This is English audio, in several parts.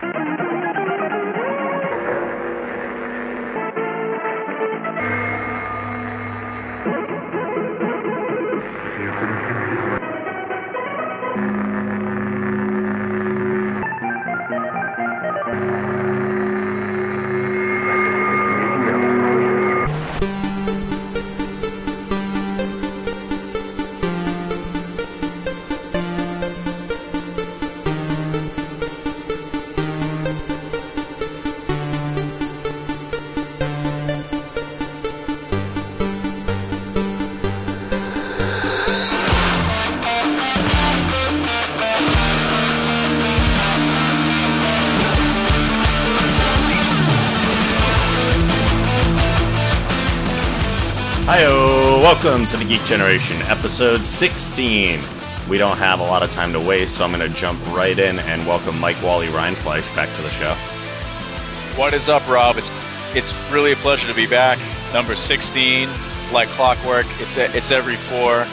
Hi-yo! Welcome to the Geek Generation, episode 16. We don't have a lot of time to waste, so I'm going to jump right in and welcome Mike Wally Reinfleisch back to the show. What is up, Rob? It's really a pleasure to be back. Number 16, like clockwork. It's every 4.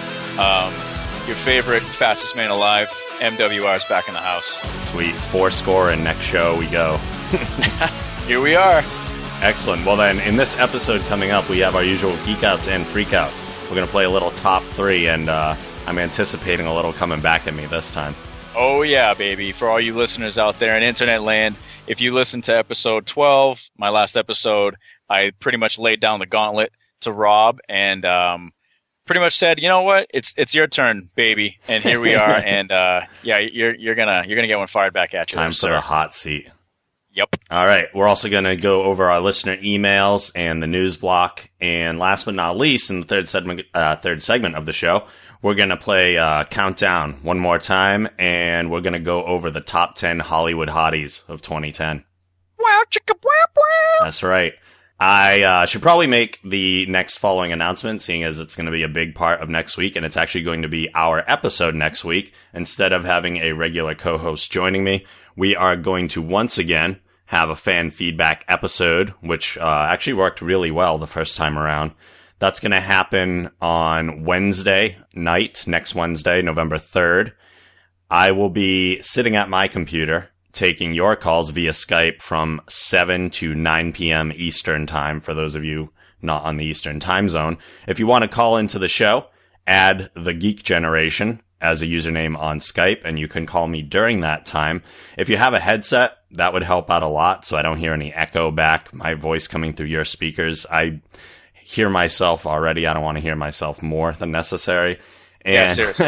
Your favorite fastest man alive, MWR, is back in the house. Sweet. 4 score, and next show we go. Here we are. Excellent. Well then, in this episode coming up, we have our usual Geek Outs and Freak Outs. We're going to play a little top 3, and I'm anticipating a little coming back at me this time. Oh yeah, baby. For all you listeners out there in internet land, if you listened to episode 12, my last episode, I pretty much laid down the gauntlet to Rob and pretty much said, you know what, it's your turn, baby. And here we are. And yeah, you're gonna get one fired back at you. Time for the hot seat. Yep. All right. We're also going to go over our listener emails and the news block. And last but not least, in the third segment of the show, we're going to play Countdown one more time. And we're going to go over the top 10 Hollywood hotties of 2010. Wow, chicka, wow, wow. That's right. I should probably make the next following announcement, seeing as it's going to be a big part of next week. And it's actually going to be our episode next week. Instead of having a regular co-host joining me, we are going to once again have a fan feedback episode, which actually worked really well the first time around. That's going to happen on Wednesday night, next Wednesday, November 3rd. I will be sitting at my computer taking your calls via Skype from 7 to 9 p.m. Eastern time, for those of you not on the Eastern time zone. If you want to call into the show, add the Geek Generation as a username on Skype, and you can call me during that time. If you have a headset, that would help out a lot, so I don't hear any echo back, my voice coming through your speakers. I hear myself already. I don't want to hear myself more than necessary. And yeah, seriously.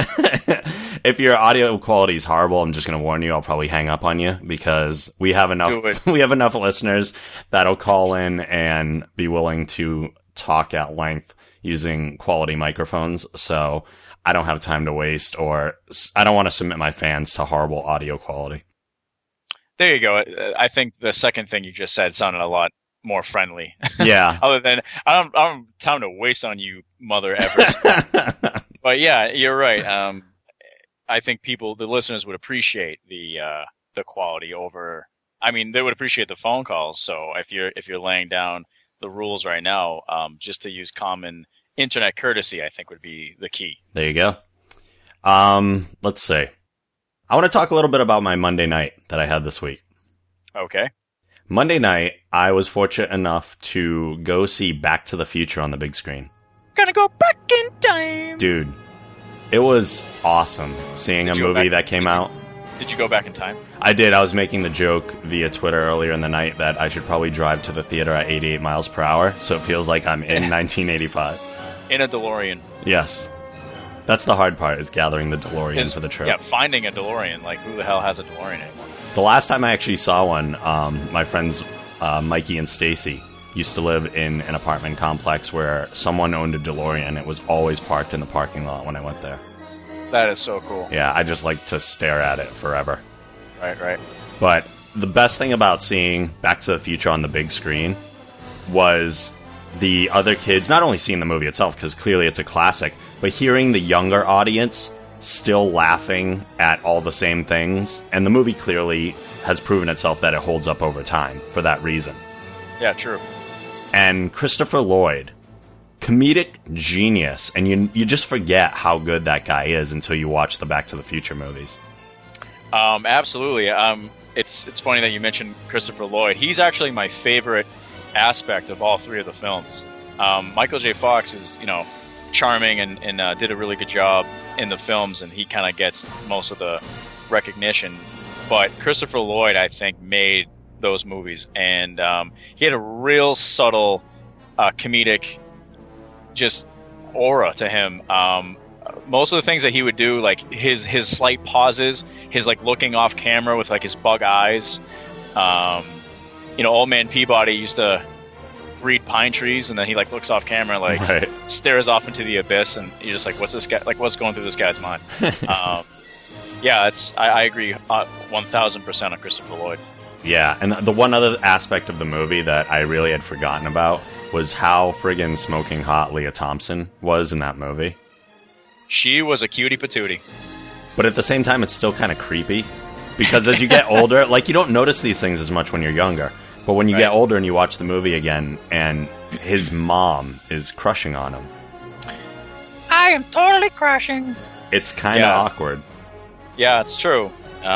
If your audio quality is horrible, I'm just going to warn you, I'll probably hang up on you, because we have enough listeners that'll call in and be willing to talk at length using quality microphones. So I don't have time to waste, or I don't want to submit my fans to horrible audio quality. There you go. I think the second thing you just said sounded a lot more friendly. Yeah. Other than, I don't have time to waste on you, mother effers. But yeah, you're right. I think the listeners would appreciate the quality over. I mean, they would appreciate the phone calls. So if you're laying down the rules right now, just to use common internet courtesy, I think, would be the key. There you go. Let's see. I want to talk a little bit about my Monday night that I had this week. Okay. Monday night, I was fortunate enough to go see Back to the Future on the big screen. Gonna go back in time. Dude, it was awesome seeing a movie that came out. Did you go back in time? I did. I was making the joke via Twitter earlier in the night that I should probably drive to the theater at 88 miles per hour, so it feels like I'm in 1985. In a DeLorean. Yes. That's the hard part, is gathering the DeLorean for the trip. Yeah, finding a DeLorean. Like, who the hell has a DeLorean anymore? The last time I actually saw one, my friends Mikey and Stacy used to live in an apartment complex where someone owned a DeLorean. It was always parked in the parking lot when I went there. That is so cool. Yeah, I just like to stare at it forever. Right. But the best thing about seeing Back to the Future on the big screen was the other kids, not only seeing the movie itself, because clearly it's a classic, but hearing the younger audience still laughing at all the same things. And the movie clearly has proven itself that it holds up over time for that reason. Yeah, true. And Christopher Lloyd, comedic genius, and you just forget how good that guy is until you watch the Back to the Future movies. Absolutely. it's funny that you mentioned Christopher Lloyd. He's actually my favorite aspect of all three of the films. Michael J. Fox is, charming and did a really good job in the films, and he kind of gets most of the recognition. But Christopher Lloyd, I think, made those movies, and he had a real subtle comedic just aura to him. Most of the things that he would do, like his slight pauses, his like looking off camera with like his bug eyes. Old Man Peabody used to read pine trees, and then he like looks off camera, like Right. stares off into the abyss, and you're just like, what's this guy? Like, what's going through this guy's mind? Yeah, I agree 1,000% on Christopher Lloyd. Yeah, and the one other aspect of the movie that I really had forgotten about was how friggin' smoking hot Leah Thompson was in that movie. She was a cutie patootie. But at the same time, it's still kind of creepy. Because as you get older, like, you don't notice these things as much when you're younger. But when you get older and you watch the movie again, and his mom is crushing on him. I am totally crushing. It's kind of awkward. Yeah, it's true.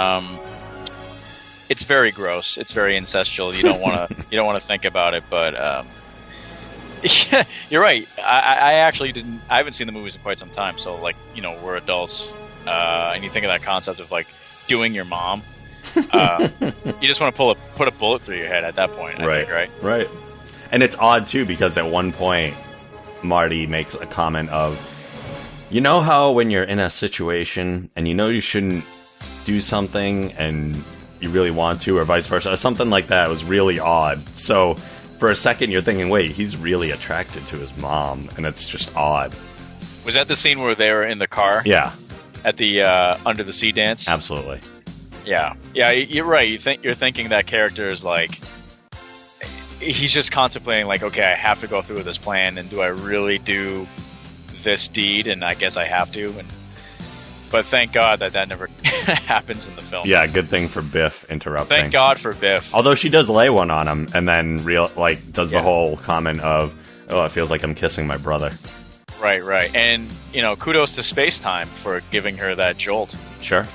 It's very gross. It's very incestual. You don't want to think about it, but yeah, you're right. I actually didn't. I haven't seen the movies in quite some time. So we're adults, and you think of that concept of like doing your mom. You just want to put a bullet through your head at that point. I think, right. And it's odd too, because at one point Marty makes a comment of, you know how when you're in a situation and you know you shouldn't do something and you really want to, or vice versa, or something like that. It was really odd. So for a second you're thinking, wait, he's really attracted to his mom, and it's just odd. Was that the scene where they were in the car? Yeah. At the Under the Sea dance? Absolutely. Yeah, you're right. You're thinking that character is like, he's just contemplating like, okay, I have to go through with this plan, and do I really do this deed? And I guess I have to. But thank God that never happens in the film. Yeah, good thing for Biff interrupting. Thank God for Biff. Although she does lay one on him, and then does the whole comment of, oh, it feels like I'm kissing my brother. Right. And, kudos to Space-Time for giving her that jolt. Sure.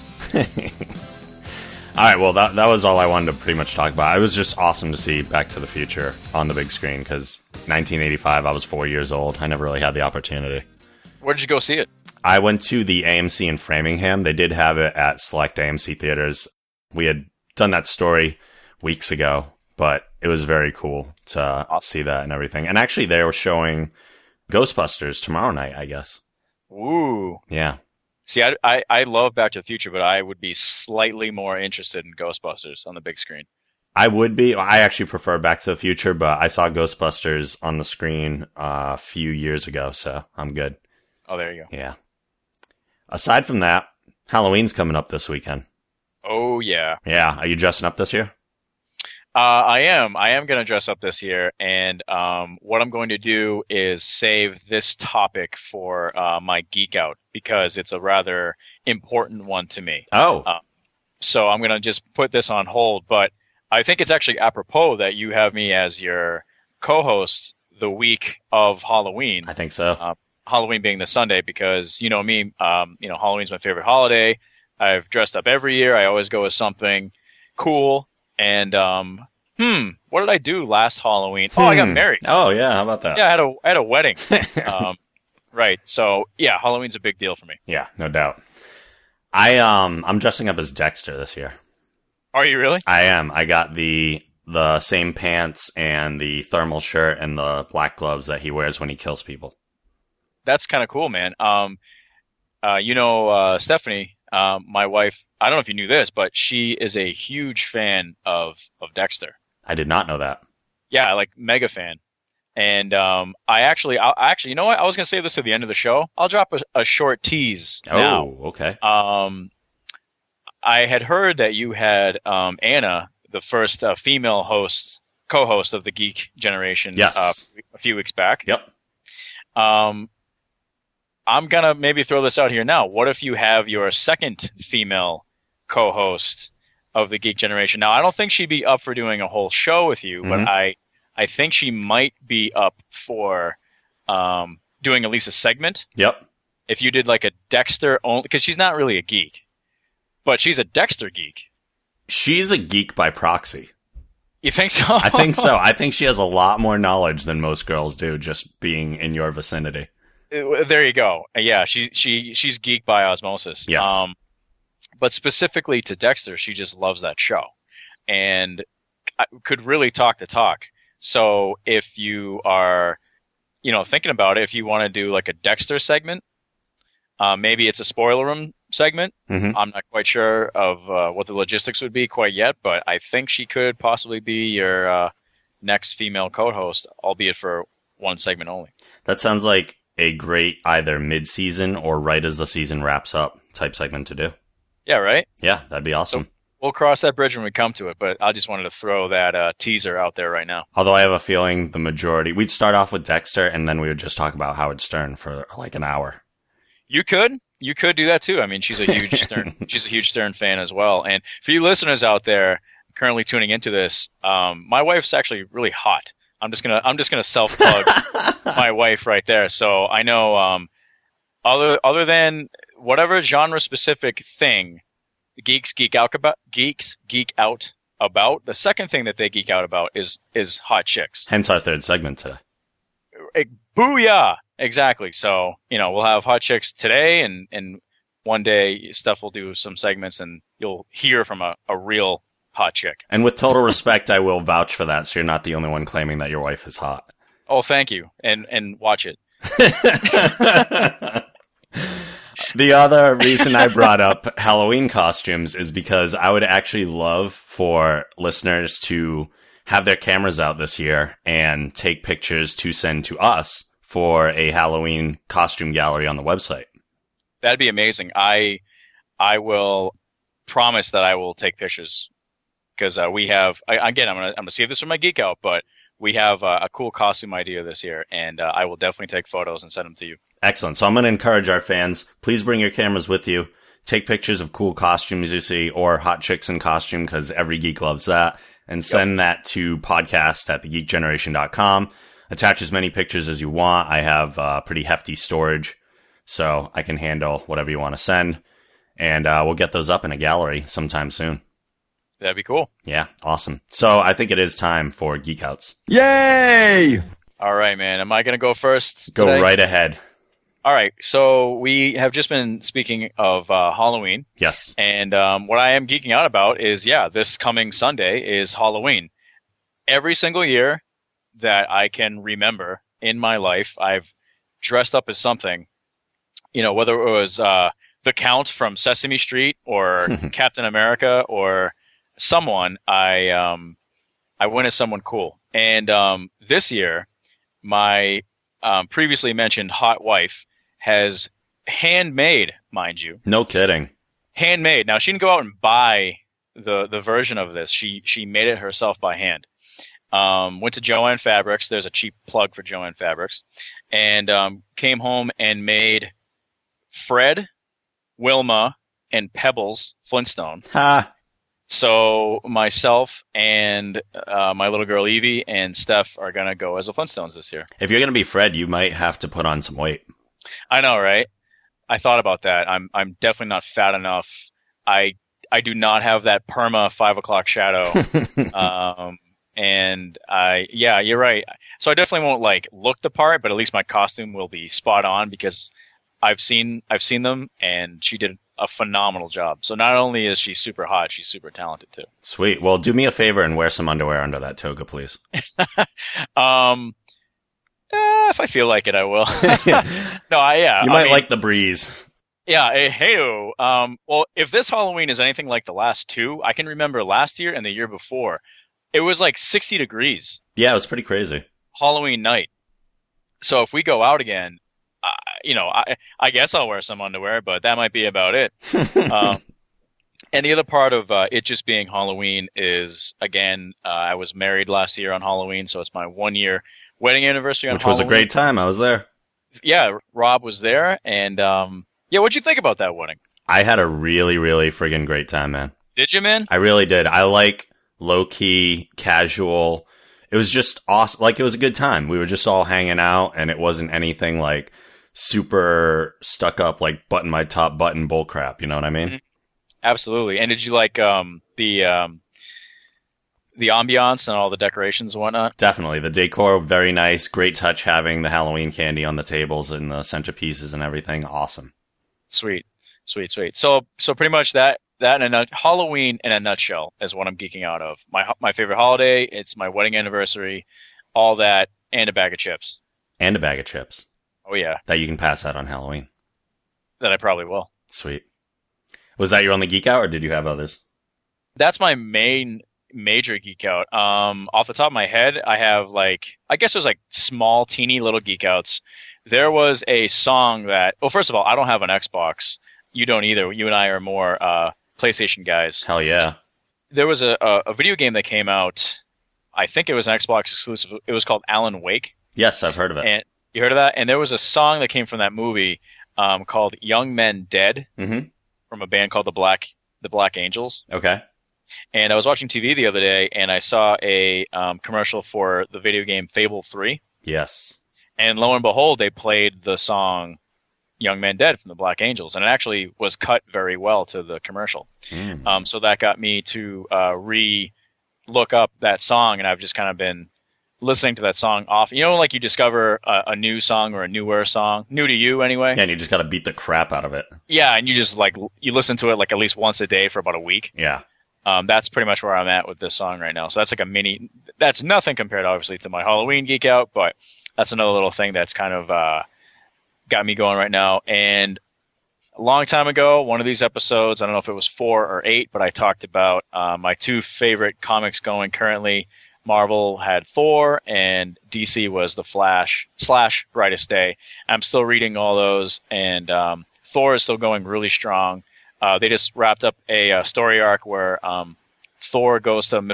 Alright, well, that was all I wanted to pretty much talk about. It was just awesome to see Back to the Future on the big screen, because 1985, I was 4 years old. I never really had the opportunity. Where did you go see it? I went to the AMC in Framingham. They did have it at select AMC theaters. We had done that story weeks ago, but it was very cool to see that and everything. And actually, they were showing Ghostbusters tomorrow night, I guess. Ooh. Yeah. See, I love Back to the Future, but I would be slightly more interested in Ghostbusters on the big screen. I would be. I actually prefer Back to the Future, but I saw Ghostbusters on the screen a few years ago, so I'm good. Oh, there you go. Yeah. Aside from that, Halloween's coming up this weekend. Oh, yeah. Yeah. Are you dressing up this year? I am going to dress up this year, and what I'm going to do is save this topic for my Geek Out, because it's a rather important one to me. Oh. So I'm going to just put this on hold, but I think it's actually apropos that you have me as your co-host the week of Halloween. I think so. Halloween being the Sunday, because you know me, Halloween's my favorite holiday. I've dressed up every year. I always go with something cool. And what did I do last Halloween? Oh, I got married. Oh yeah, how about that? Yeah, I had a wedding. Right. So yeah, Halloween's a big deal for me. Yeah, no doubt. I'm dressing up as Dexter this year. Are you really? I am. I got the same pants and the thermal shirt and the black gloves that he wears when he kills people. That's kind of cool, man. Stephanie, my wife, I don't know if you knew this, but she is a huge fan of Dexter. I did not know that. Yeah, like mega fan. And I'll actually, you know what? I was going to save this to the end of the show. I'll drop a short tease now. Oh, okay. I had heard that you had Anna, the first female co-host of the Geek Generation, yes. A few weeks back. Yep. I'm going to maybe throw this out here now. What if you have your second female co-host of the Geek Generation? Now, I don't think she'd be up for doing a whole show with you, but I think she might be up for doing at least a segment. Yep. If you did like a Dexter only, because she's not really a geek, but she's a Dexter geek. She's a geek by proxy. You think so? I think so. I think she has a lot more knowledge than most girls do just being in your vicinity. There you go. Yeah, she's geek by osmosis. Yes. But specifically to Dexter, she just loves that show and could really talk the talk. So if you are, thinking about it, if you want to do like a Dexter segment, maybe it's a spoiler room segment. Mm-hmm. I'm not quite sure of what the logistics would be quite yet, but I think she could possibly be your next female co-host, albeit for one segment only. That sounds like a great either mid-season or right as the season wraps up type segment to do. Yeah, right? Yeah, that'd be awesome. So we'll cross that bridge when we come to it, but I just wanted to throw that teaser out there right now. Although I have a feeling the majority... We'd start off with Dexter, and then we would just talk about Howard Stern for like an hour. You could do that too. I mean, she's a huge Stern fan as well. And for you listeners out there currently tuning into this, my wife's actually really hot. I'm just gonna self plug my wife right there. So I know, other than whatever genre specific thing geeks geek out about, the second thing that they geek out about is hot chicks. Hence our third segment today. Booyah! Exactly. So, we'll have hot chicks today, and one day Steph will do some segments and you'll hear from a real hot chick. And with total respect, I will vouch for that, so you're not the only one claiming that your wife is hot. Oh, thank you. And watch it. The other reason I brought up Halloween costumes is because I would actually love for listeners to have their cameras out this year and take pictures to send to us for a Halloween costume gallery on the website. That'd be amazing. I will promise that I will take pictures because we have, again, I'm gonna save this for my geek out, but we have a cool costume idea this year, and I will definitely take photos and send them to you. Excellent. So I'm going to encourage our fans, please bring your cameras with you. Take pictures of cool costumes you see, or hot chicks in costume, because every geek loves that, and send that to podcast@thegeekgeneration.com. Attach as many pictures as you want. I have pretty hefty storage, so I can handle whatever you want to send, and we'll get those up in a gallery sometime soon. That'd be cool. Yeah, awesome. So I think it is time for Geek Outs. Yay! All right, man. Am I going to go first Go today? right ahead. All right. So we have just been speaking of Halloween. Yes. And what I am geeking out about is, this coming Sunday is Halloween. Every single year that I can remember in my life, I've dressed up as something, whether it was the Count from Sesame Street or Captain America or someone, I went as someone cool. And this year, my previously mentioned hot wife has handmade, mind you. No kidding. Handmade. Now, she didn't go out and buy the version of this. She made it herself by hand. Went to Jo-Ann Fabrics. There's a cheap plug for Jo-Ann Fabrics. And came home and made Fred, Wilma, and Pebbles Flintstone. Ha! So myself and my little girl Evie and Steph are going to go as the Flintstones this year. If you're going to be Fred, you might have to put on some weight. I know, right? I thought about that. I'm definitely not fat enough. I do not have that perma 5 o'clock shadow. And you're right. So I definitely won't look the part, but at least my costume will be spot on because I've seen them, and she did a phenomenal job. So not only is she super hot, she's super talented too. Sweet. Well, do me a favor and wear some underwear under that toga, please. If I feel like it, I will. You might like the breeze. Yeah. Hey-o. Well, if this Halloween is anything like the last two, I can remember last year and the year before, it was 60 degrees. Yeah, it was pretty crazy. Halloween night. So if we go out again, I guess I'll wear some underwear, but that might be about it. And the other part of it just being Halloween is, again, I was married last year on Halloween, so it's my 1-year wedding anniversary on Halloween. Which was a great time. I was there. Yeah, Rob was there. And, what'd you think about that wedding? I had a really, really friggin' great time, man. Did you, man? I really did. I like low-key, casual. It was just awesome. It was a good time. We were just all hanging out, and it wasn't anything super stuck up, button my top button bullcrap. You know what I mean? Mm-hmm. Absolutely. And did you the ambiance and all the decorations and whatnot? Definitely. The decor, very nice. Great touch having the Halloween candy on the tables and the centerpieces and everything. Awesome. Sweet. So pretty much that and Halloween in a nutshell is what I'm geeking out of. My favorite holiday. It's my wedding anniversary. All that and a bag of chips. And a bag of chips. Oh yeah. That you can pass out on Halloween. That I probably will. Sweet. Was that your only geek out, or did you have others? That's my major geek out. Off the top of my head, I have I guess there's small, teeny little geek outs. There was a song that, well, first of all, I don't have an Xbox. You don't either. You and I are more PlayStation guys. Hell yeah. There was a video game that came out. I think it was an Xbox exclusive. It was called Alan Wake. Yes, I've heard of it. And you heard of that? And there was a song that came from that movie called Young Men Dead from a band called the Black Angels. Okay. And I was watching TV the other day, and I saw a commercial for the video game Fable 3. Yes. And lo and behold, they played the song Young Men Dead from the Black Angels, and it actually was cut very well to the commercial. So that got me to re-look up that song, and I've just kind of been listening to that song off. You know, you discover a new song or a newer song, new to you anyway. Yeah, and you just got to beat the crap out of it. Yeah, and you just you listen to it at least once a day for about a week. Yeah. That's pretty much where I'm at with this song right now. So that's that's nothing compared, obviously, to my Halloween geek out, but that's another little thing that's kind of got me going right now. And a long time ago, one of these episodes, I don't know if it was 4 or 8, but I talked about my 2 favorite comics going currently. Marvel had Thor, and DC was The Flash / Brightest Day. I'm still reading all those, and Thor is still going really strong. They just wrapped up a story arc where Thor goes to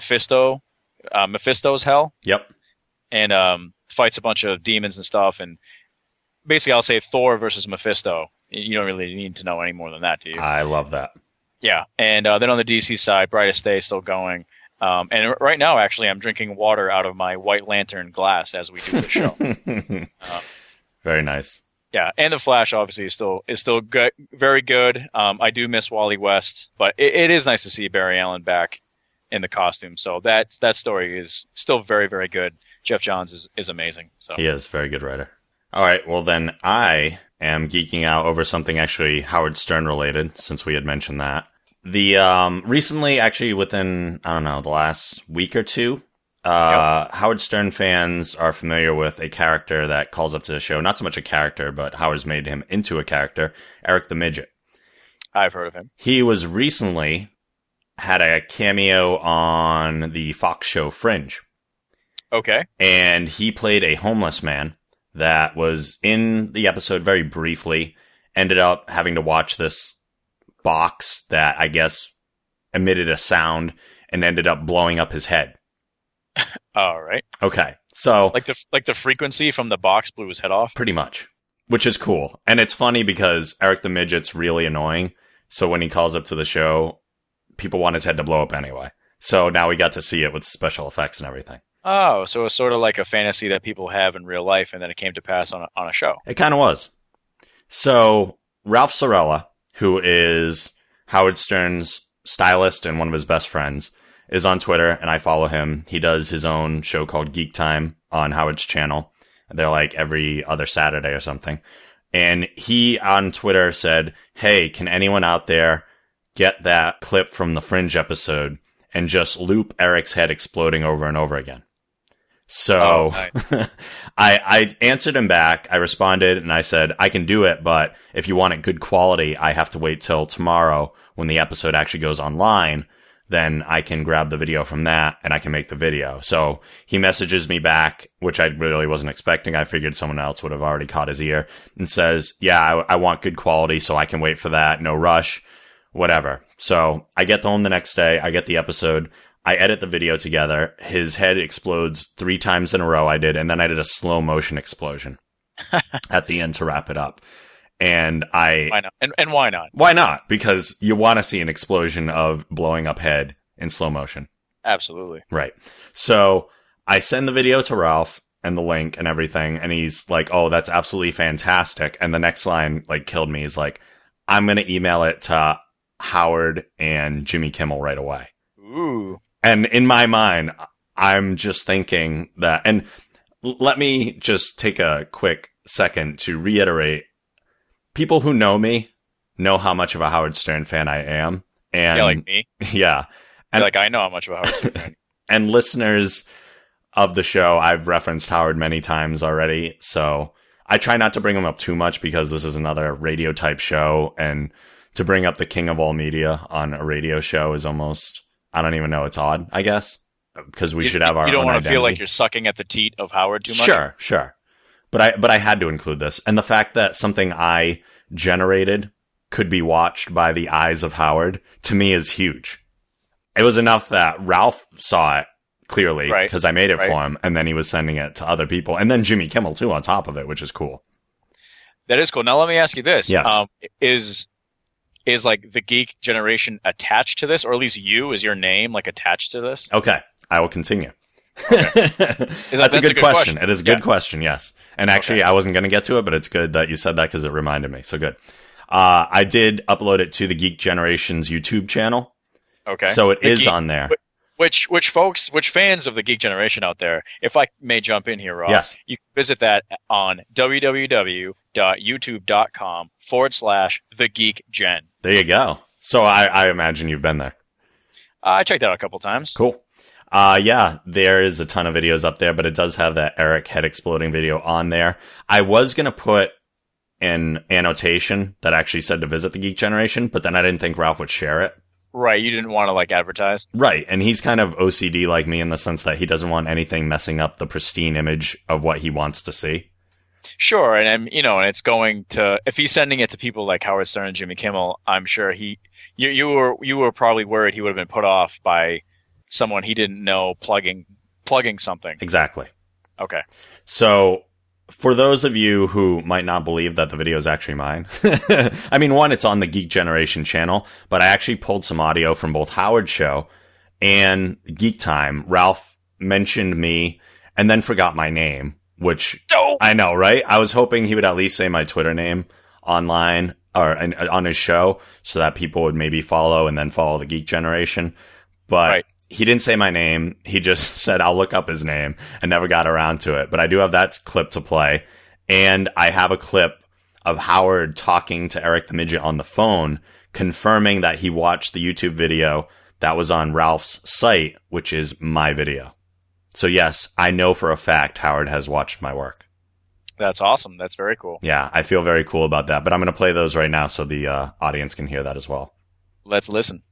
Mephisto's hell. Yep. And fights a bunch of demons and stuff. And basically, I'll say Thor versus Mephisto. You don't really need to know any more than that, do you? I love that. Yeah. And then on the DC side, Brightest Day is still going. And right now, actually, I'm drinking water out of my White Lantern glass as we do the show. Very nice. Yeah, and the Flash obviously is still good, very good. I do miss Wally West, but it is nice to see Barry Allen back in the costume. So that story is still very, very good. Jeff Johns is amazing. So he is a very good writer. All right, well then I am geeking out over something actually Howard Stern related, since we had mentioned that. The recently, actually within the last week or two. Howard Stern fans are familiar with a character that calls up to the show. Not so much a character, but Howard's made him into a character. Eric the Midget. I've heard of him. He was recently had a cameo on the Fox show Fringe. Okay. And he played a homeless man that was in the episode very briefly. Ended up having to watch this box that I guess emitted a sound and ended up blowing up his head. All right. Okay. So like the frequency from the box blew his head off? Pretty much. Which is cool. And it's funny because Eric the Midget's really annoying. So when he calls up to the show, people want his head to blow up anyway. So now we got to see it with special effects and everything. Oh, so it's sort of like a fantasy that people have in real life and then it came to pass on a show. It kind of was. So Ralph Sorella, who is Howard Stern's stylist and one of his best friends, is on Twitter, and I follow him. He does his own show called Geek Time on Howard's channel. They're like every other Saturday or something. And he on Twitter said, hey, can anyone out there get that clip from the Fringe episode and just loop Eric's head exploding over and over again? So nice. I answered him back. I responded and I said, I can do it, but if you want it good quality, I have to wait till tomorrow when the episode actually goes online. Then I can grab the video from that and I can make the video. So he messages me back, which I really wasn't expecting. I figured someone else would have already caught his ear, and says, yeah, I want good quality, so I can wait for that. No rush, whatever. So I get home the next day. I get the episode. I edit the video together. His head explodes 3 times in a row. I did. And then I did a slow motion explosion at the end to wrap it up. And why not? And why not? Why not? Because you want to see an explosion of blowing up head in slow motion. Absolutely. Right. So I send the video to Ralph and the link and everything. And he's like, oh, that's absolutely fantastic. And the next line killed me. He's like, I'm going to email it to Howard and Jimmy Kimmel right away. Ooh. And in my mind, I'm just thinking that, and let me just take a quick second to reiterate, people who know me know how much of a Howard Stern fan I am. And Yeah, like me. yeah. And Like, I know how much of a Howard Stern fan. and listeners of the show, I've referenced Howard many times already, so I try not to bring him up too much because this is another radio type show, and to bring up the king of all media on a radio show is almost, I don't even know, it's odd, I guess, because we should have our own You don't want to identity. feel like you're sucking at the teat of Howard too much? Sure. But I had to include this. And the fact that something I generated could be watched by the eyes of Howard, to me, is huge. It was enough that Ralph saw it clearly, because I made it for him, and then he was sending it to other people. And then Jimmy Kimmel, too, on top of it, which is cool. That is cool. Now, let me ask you this. Yes. Is like the Geek Generation attached to this, or at least is your name like attached to this? Okay, I will continue. Okay. That's a good question. It is a good question, yes. And actually, I wasn't going to get to it, but it's good that you said that because it reminded me. So good. I did upload it to the Geek Generation's YouTube channel. Okay. So it is on there. Which fans of the Geek Generation out there, if I may jump in here, Rob, yes, you can visit that on www.youtube.com/thegeekgen. There you go. So I imagine you've been there. I checked that out a couple times. Cool. Yeah, there is a ton of videos up there, but it does have that Eric head exploding video on there. I was going to put an annotation that actually said to visit the Geek Generation, but then I didn't think Ralph would share it. Right, you didn't want to like advertise. Right, and he's kind of OCD like me in the sense that he doesn't want anything messing up the pristine image of what he wants to see. Sure, and and it's going to, if he's sending it to people like Howard Stern and Jimmy Kimmel, I'm sure you were probably worried he would have been put off by someone he didn't know plugging something. Exactly. Okay. So, for those of you who might not believe that the video is actually mine, I mean, one, it's on the Geek Generation channel, but I actually pulled some audio from both Howard's show and Geek Time. Ralph mentioned me and then forgot my name, which I know, right? I was hoping he would at least say my Twitter name online or on his show so that people would maybe follow and then follow the Geek Generation. But he didn't say my name. He just said, I'll look up his name, and never got around to it. But I do have that clip to play. And I have a clip of Howard talking to Eric the Midget on the phone, confirming that he watched the YouTube video that was on Ralph's site, which is my video. So yes, I know for a fact Howard has watched my work. That's awesome. That's very cool. Yeah, I feel very cool about that. But I'm going to play those right now so the audience can hear that as well. Let's listen.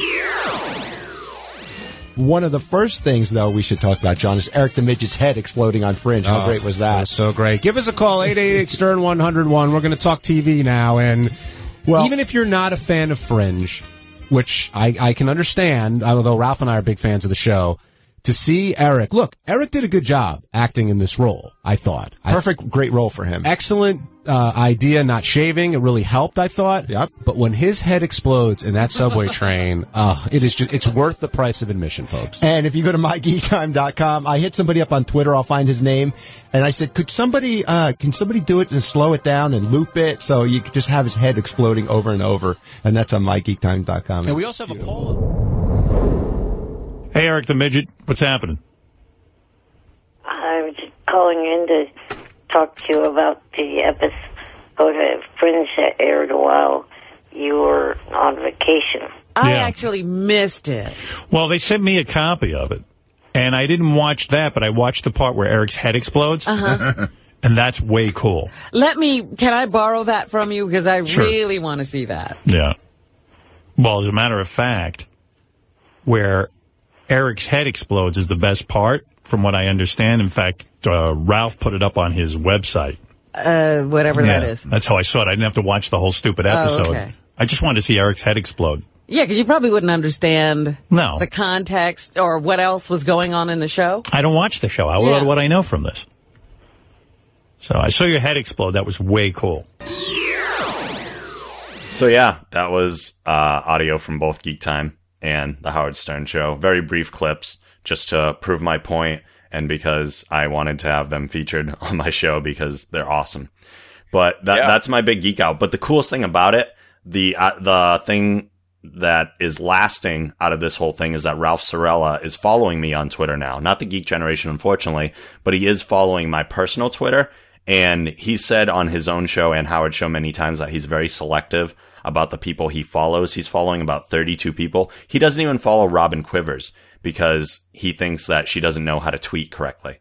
One of the first things, though, we should talk about, John, is Eric the Midget's head exploding on Fringe. How great was that? That was so great. Give us a call, 888-STERN-101. We're going to talk TV now. And even if you're not a fan of Fringe, which I can understand, although Ralph and I are big fans of the show, to see Eric. Look, Eric did a good job acting in this role, I thought. Perfect, great role for him. Excellent idea, not shaving. It really helped, I thought. Yep. But when his head explodes in that subway train, it's worth the price of admission, folks. And if you go to mygeektime.com, I hit somebody up on Twitter, I'll find his name, and I said, can somebody do it and slow it down and loop it so you could just have his head exploding over and over? And that's on mygeektime.com. And we also have a poll. Hey, Eric the Midget, what's happening? I was just calling in to talk to you about the episode of Fringe that aired while you were on vacation. I actually missed it. Well, they sent me a copy of it, and I didn't watch that, but I watched the part where Eric's head explodes, and that's way cool. Can I borrow that from you? Because I Sure. really want to see that. Yeah. Well, as a matter of fact, where Eric's head explodes is the best part, from what I understand. In fact, Ralph put it up on his website. Whatever that is. That's how I saw it. I didn't have to watch the whole stupid episode. Okay. I just wanted to see Eric's head explode. Yeah, because you probably wouldn't understand the context or what else was going on in the show. I don't watch the show. What I know from this. So I saw your head explode. That was way cool. So yeah, that was audio from both Geek Time and the Howard Stern Show. Very brief clips just to prove my point and because I wanted to have them featured on my show because they're awesome. But that's my big geek out. But the coolest thing about it, the thing that is lasting out of this whole thing is that Ralph Cirella is following me on Twitter now. Not the Geek Generation, unfortunately, but he is following my personal Twitter. And he said on his own show and Howard's show many times that he's very selective about the people he follows. He's following about 32 people. He doesn't even follow Robin Quivers because he thinks that she doesn't know how to tweet correctly.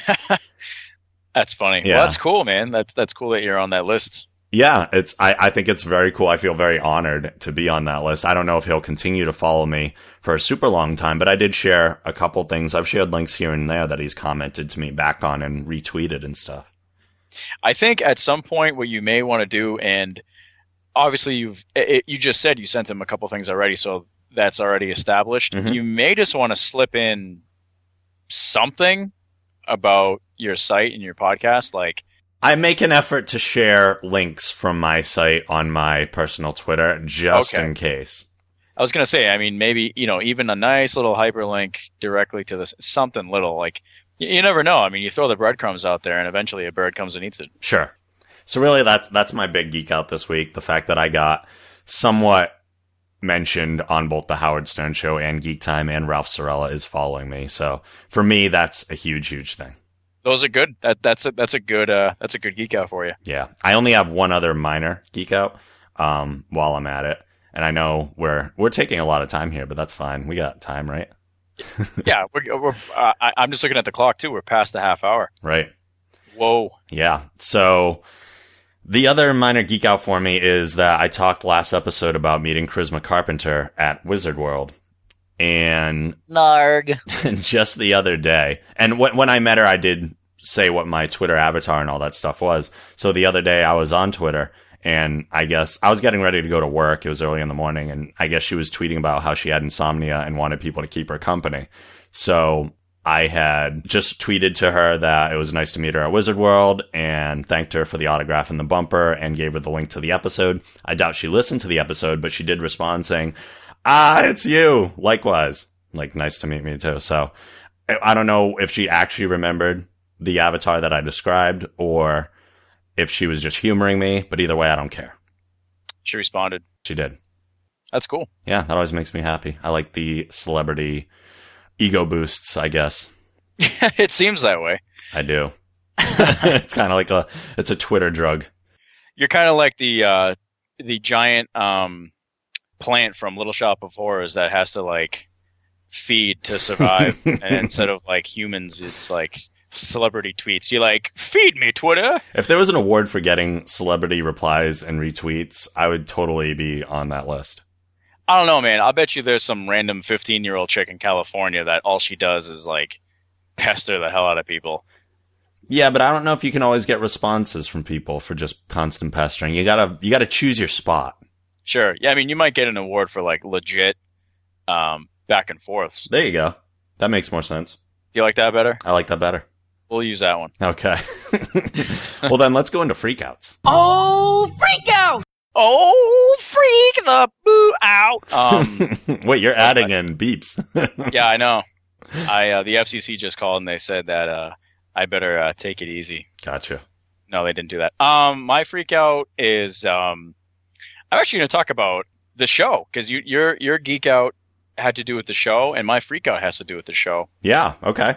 That's funny. Yeah. Well, that's cool, man. That's cool that you're on that list. Yeah, I think it's very cool. I feel very honored to be on that list. I don't know if he'll continue to follow me for a super long time, but I did share a couple things. I've shared links here and there that he's commented to me back on and retweeted and stuff. I think at some point what you may want to do, and obviously you just said you sent him a couple things already, so that's already established. Mm-hmm. You may just want to slip in something about your site and your podcast. Like, I make an effort to share links from my site on my personal Twitter just in case. I was going to say, I mean, maybe, even a nice little hyperlink directly to this, something little like. You never know. I mean, you throw the breadcrumbs out there, and eventually a bird comes and eats it. Sure. So really, that's my big geek out this week. The fact that I got somewhat mentioned on both the Howard Stern Show and Geek Time, and Ralph Cirella is following me. So for me, that's a huge, huge thing. Those are good. That's a good geek out for you. Yeah. I only have one other minor geek out while I'm at it, and I know we're taking a lot of time here, but that's fine. We got time, right? Yeah, I'm just looking at the clock too. We're past the half hour. Right. Whoa. Yeah. So the other minor geek out for me is that I talked last episode about meeting Charisma Carpenter at Wizard World. And Narg. Just the other day. And when I met her, I did say what my Twitter avatar and all that stuff was. So the other day I was on Twitter. And I guess I was getting ready to go to work. It was early in the morning. And I guess she was tweeting about how she had insomnia and wanted people to keep her company. So I had just tweeted to her that it was nice to meet her at Wizard World and thanked her for the autograph and the bumper and gave her the link to the episode. I doubt she listened to the episode, but she did respond saying, it's you. Likewise. Like, nice to meet me too. So I don't know if she actually remembered the avatar that I described or if she was just humoring me, but either way, I don't care. She responded. She did. That's cool. Yeah, that always makes me happy. I like the celebrity ego boosts, I guess. It seems that way. I do. It's kind of like it's a Twitter drug. You're kind of like the giant plant from Little Shop of Horrors that has to like feed to survive, and instead of like humans, it's like celebrity tweets. You like, feed me, Twitter. If there was an award for getting celebrity replies and retweets, I would totally be on that list. I don't know, man. I'll bet you there's some random 15-year-old chick in California that all she does is like pester the hell out of people. Yeah, but I don't know if you can always get responses from people for just constant pestering. You gotta choose your spot. Sure. Yeah, I mean, you might get an award for like legit back and forths. There you go. That makes more sense. You like that better? I like that better. We'll use that one. Okay. Well, then let's go into freakouts. Oh, freak out! Oh, freak the boo out! Wait, you're adding in beeps. Yeah, I know. The FCC just called and they said that I better take it easy. Gotcha. No, they didn't do that. My freakout is I'm actually going to talk about the show because your geek out had to do with the show, and my freakout has to do with the show. Yeah. Okay.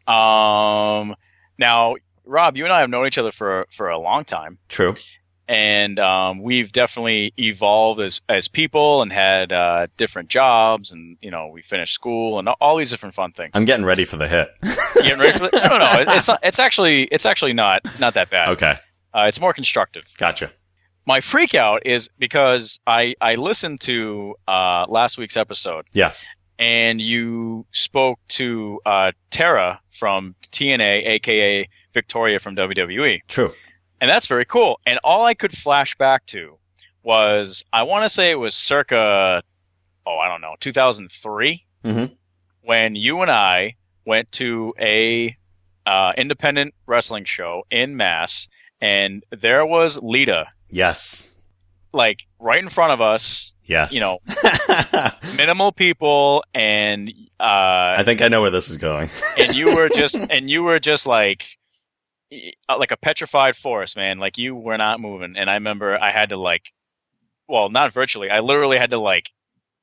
Now, Rob, you and I have known each other for a long time. True. And we've definitely evolved as people and had different jobs, and we finished school and all these different fun things. I'm getting ready for the hit. Getting ready for the, no, it's actually not that bad. Okay. It's more constructive. Gotcha. My freak out is because I listened to last week's episode. Yes. And you spoke to Tara from TNA, a.k.a. Victoria from WWE. True. And that's very cool. And all I could flash back to was, I want to say it was circa, 2003, when you and I went to a independent wrestling show in Mass, and there was Lita. Yes. Like, right in front of us. Yes. Minimal people, and I think I know where this is going. and you were just like a petrified forest, man. Like, you were not moving. And I remember I had to not virtually. I literally had to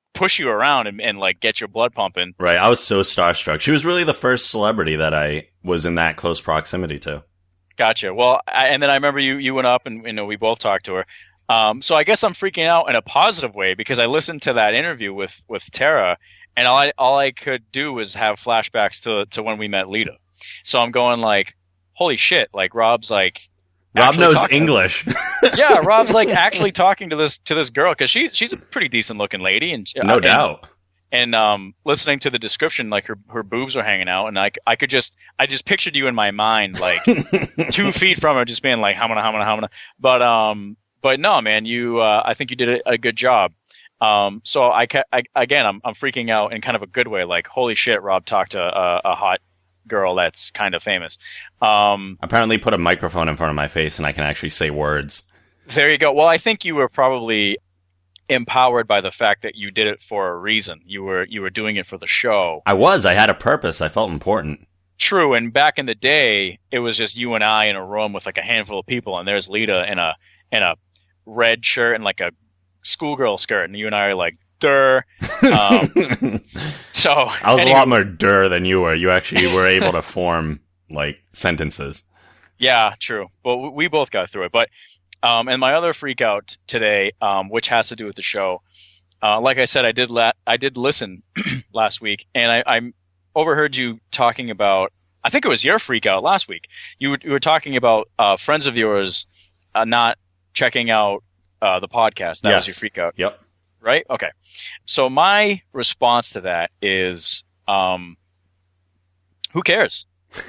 push you around and like get your blood pumping. Right. I was so starstruck. She was really the first celebrity that I was in that close proximity to. Gotcha. Well, and then I remember you went up and we both talked to her. So I guess I'm freaking out in a positive way because I listened to that interview with Tara, and all I could do was have flashbacks to when we met Lita. So I'm going like, holy shit! Like Rob knows English. Yeah, Rob's like actually talking to this girl because she's a pretty decent looking lady, and no doubt. And listening to the description, like her boobs were hanging out, and I just pictured you in my mind, like 2 feet from her, just being like hamana. But no, man, I think you did a good job. So I'm freaking out in kind of a good way, like holy shit, Rob talked to a hot girl that's kind of famous. Apparently put a microphone in front of my face and I can actually say words. There you go. Well, I think you were probably empowered by the fact that you did it for a reason. You were doing it for the show. I had a purpose. I felt important. True. And back in the day, it was just you and I in a room with like a handful of people, and there's Lita in a red shirt and like a schoolgirl skirt, and you and I are like, "Durr." So I was a lot more "durr" than you were. You actually were able to form like sentences. Yeah, true. Well, we both got through it, but. And my other freak out today, which has to do with the show, like I said, I did listen last week, and I overheard you talking about. I think it was your freak out last week. You were talking about friends of yours not checking out the podcast. That was your freak out. Yep. Right. Okay. So my response to that is, who cares?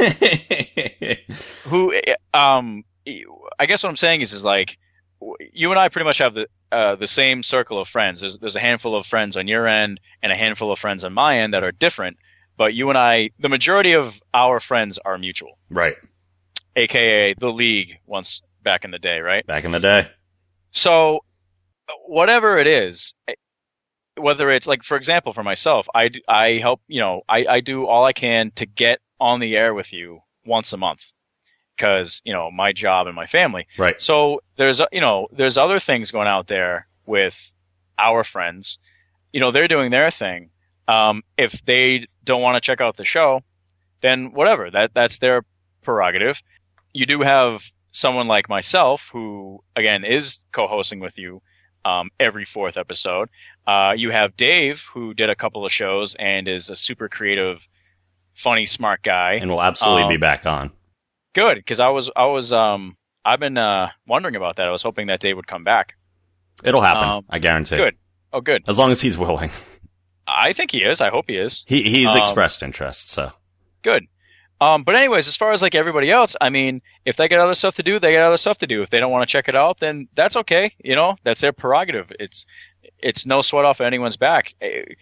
I guess what I'm saying is like you and I pretty much have the same circle of friends. There's a handful of friends on your end and a handful of friends on my end that are different, but you and I, the majority of our friends are mutual. Right. AKA the league once back in the day, right? Back in the day. So whatever it is, whether it's like, for example, for myself, I help, I do all I can to get on the air with you once a month. Because, my job and my family. Right. So there's other things going out there with our friends. They're doing their thing. If they don't want to check out the show, then whatever. That's their prerogative. You do have someone like myself who, again, is co-hosting with you every 4th episode. You have Dave, who did a couple of shows and is a super creative, funny, smart guy. And will absolutely be back on. Good, because I've been wondering about that. I was hoping that Dave would come back. It'll happen. I guarantee. Good. Oh, good. As long as he's willing. I think he is. I hope he is. He's expressed interest, so. Good. But anyways, as far as like everybody else, I mean, if they got other stuff to do, they got other stuff to do. If they don't want to check it out, then that's okay. That's their prerogative. It's no sweat off anyone's back.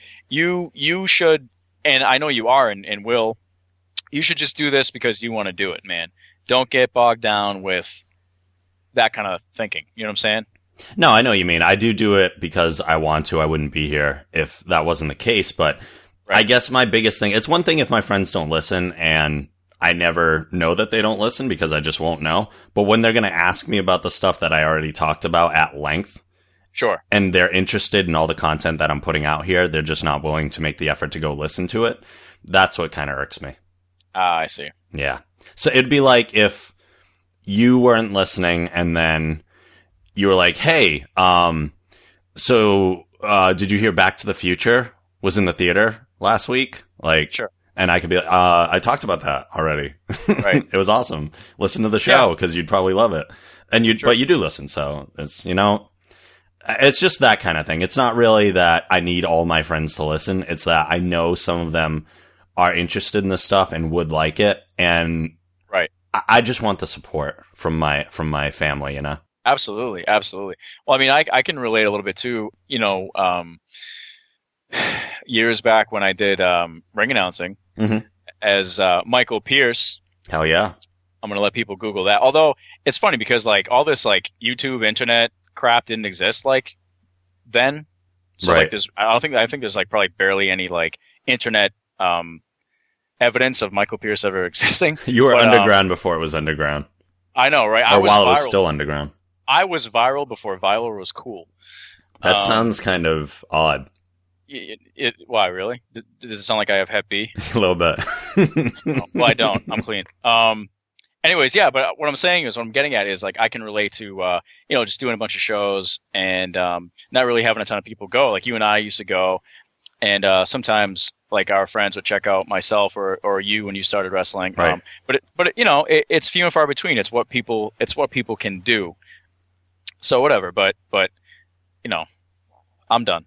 You should, and I know you are and will. You should just do this because you want to do it, man. Don't get bogged down with that kind of thinking. You know what I'm saying? No, I know what you mean. I do it because I want to. I wouldn't be here if that wasn't the case. But right. I guess my biggest thing, it's one thing if my friends don't listen and I never know that they don't listen because I just won't know. But when they're going to ask me about the stuff that I already talked about at length. Sure. And they're interested in all the content that I'm putting out here. They're just not willing to make the effort to go listen to it. That's what kind of irks me. I see. Yeah. So it'd be like if you weren't listening and then you were like, hey, did you hear Back to the Future was in the theater last week? Like, sure. And I could be like, I talked about that already. Right. It was awesome. Listen to the show because you'd probably love it. And but you do listen. So it's, it's just that kind of thing. It's not really that I need all my friends to listen. It's that I know some of them are interested in this stuff and would like it. And right. I just want the support from my family, Absolutely. Absolutely. Well, I mean, I can relate a little bit too, years back when I did ring announcing as Michael Pierce. Hell yeah. I'm going to let people Google that. Although it's funny because like all this like YouTube, internet crap didn't exist like then. So right. like there's, I think there's like probably barely any like internet evidence of Michael Pierce ever existing. You were underground before it was underground. I know, right? Or while it was still underground. I was viral before viral was cool. That sounds kind of odd. Why, really? Does it sound like I have Hep B? A little bit. Well, I don't. I'm clean. Anyways, yeah, but what I'm saying is, what I'm getting at is, like, I can relate to, just doing a bunch of shows and not really having a ton of people go. Like, you and I used to go, and sometimes, like, our friends would check out myself or you when you started wrestling. Right. But it's few and far between. It's what people can do. So whatever. But I'm done.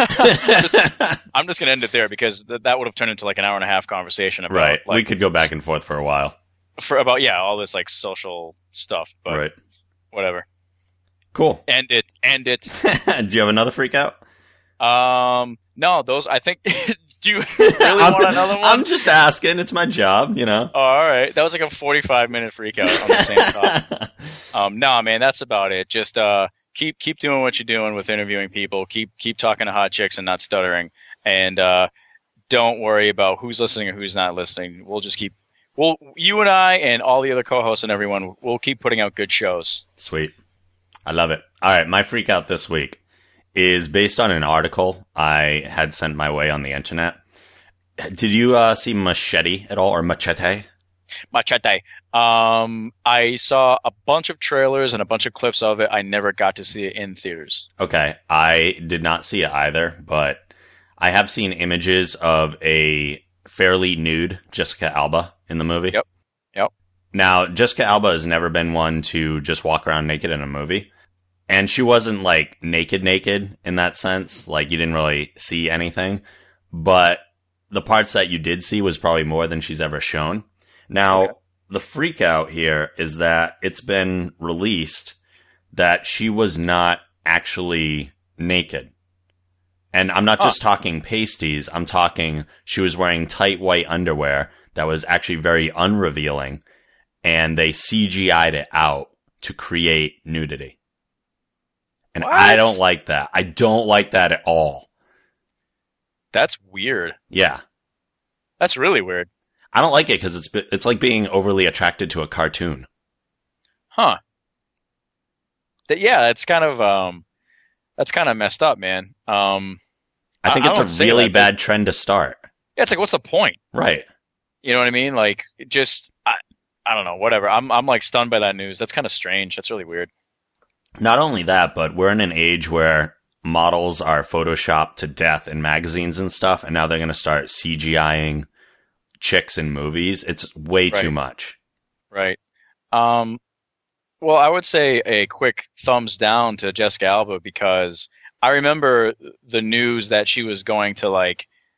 I'm just gonna end it there because that would have turned into like an hour and a half conversation about. Right. Like, we could go back and forth for a while. About all this like social stuff. But right. Whatever. Cool. End it. Do you have another freak out? No, those I think. Do you really want another one? I'm just asking. It's my job, Oh, all right. That was like a 45-minute freak out on the same topic. No, man, that's about it. Just keep doing what you're doing with interviewing people. Keep talking to hot chicks and not stuttering. And don't worry about who's listening or who's not listening. You and I and all the other co-hosts and everyone, we'll keep putting out good shows. Sweet. I love it. All right, my freak out this week is based on an article I had sent my way on the internet. Did you see Machete at all, or Machete? Machete. I saw a bunch of trailers and a bunch of clips of it. I never got to see it in theaters. Okay, I did not see it either, but I have seen images of a fairly nude Jessica Alba in the movie. Yep. Now, Jessica Alba has never been one to just walk around naked in a movie. And she wasn't, like, naked in that sense. Like, you didn't really see anything. But the parts that you did see was probably more than she's ever shown. Now, The freak out here is that it's been released that she was not actually naked. And I'm not just talking pasties. I'm talking she was wearing tight white underwear that was actually very unrevealing. And they CGI'd it out to create nudity. And what? I don't like that. I don't like that at all. That's weird. Yeah. That's really weird. I don't like it because it's like being overly attracted to a cartoon. Huh. That's kind of messed up, man. I think it's a really bad trend to start. Yeah, it's like, what's the point? Right. You know what I mean? Like, just, I don't know, whatever. I'm like stunned by that news. That's kind of strange. That's really weird. Not only that, but we're in an age where models are photoshopped to death in magazines and stuff, and now they're going to start CGIing chicks in movies. It's way too much. Right. Well, I would say a quick thumbs down to Jessica Alba because I remember the news that she was going to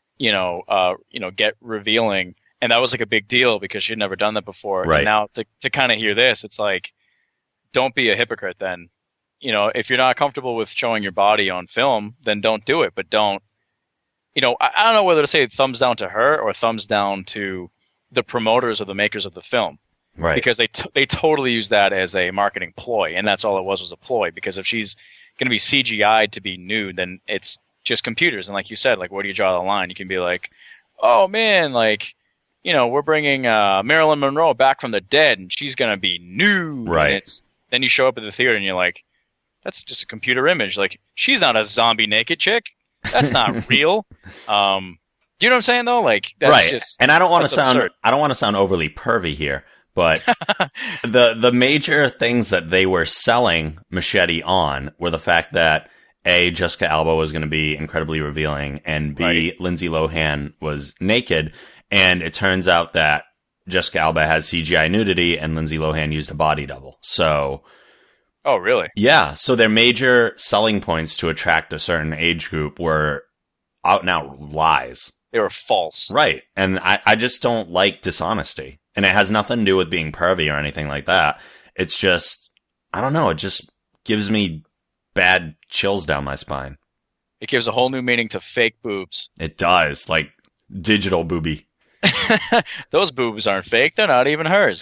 get revealing, and that was like a big deal because she'd never done that before. Right. And now to kind of hear this, it's like, don't be a hypocrite then. If you're not comfortable with showing your body on film, then don't do it. But don't, I don't know whether to say thumbs down to her or thumbs down to the promoters or the makers of the film. Right. Because they totally use that as a marketing ploy, and that's all it was a ploy. Because if she's going to be CGI'd to be nude, then it's just computers. And like you said, like, where do you draw the line? You can be like, oh man, like, we're bringing Marilyn Monroe back from the dead, and she's going to be nude. Right. And then you show up at the theater, and you're like, that's just a computer image. Like, she's not a zombie naked chick. That's not real. Do you know what I'm saying though? Like, that's just. And I don't want to sound overly pervy here, but the major things that they were selling Machete on were the fact that A, Jessica Alba was going to be incredibly revealing, and B, Lindsay Lohan was naked, and it turns out that Jessica Alba has CGI nudity, and Lindsay Lohan used a body double. So. Oh, really? Yeah. So their major selling points to attract a certain age group were out and out lies. They were false. Right. And I just don't like dishonesty. And it has nothing to do with being pervy or anything like that. It's just, I don't know. It just gives me bad chills down my spine. It gives a whole new meaning to fake boobs. It does. Like digital booby. Those boobs aren't fake. They're not even hers.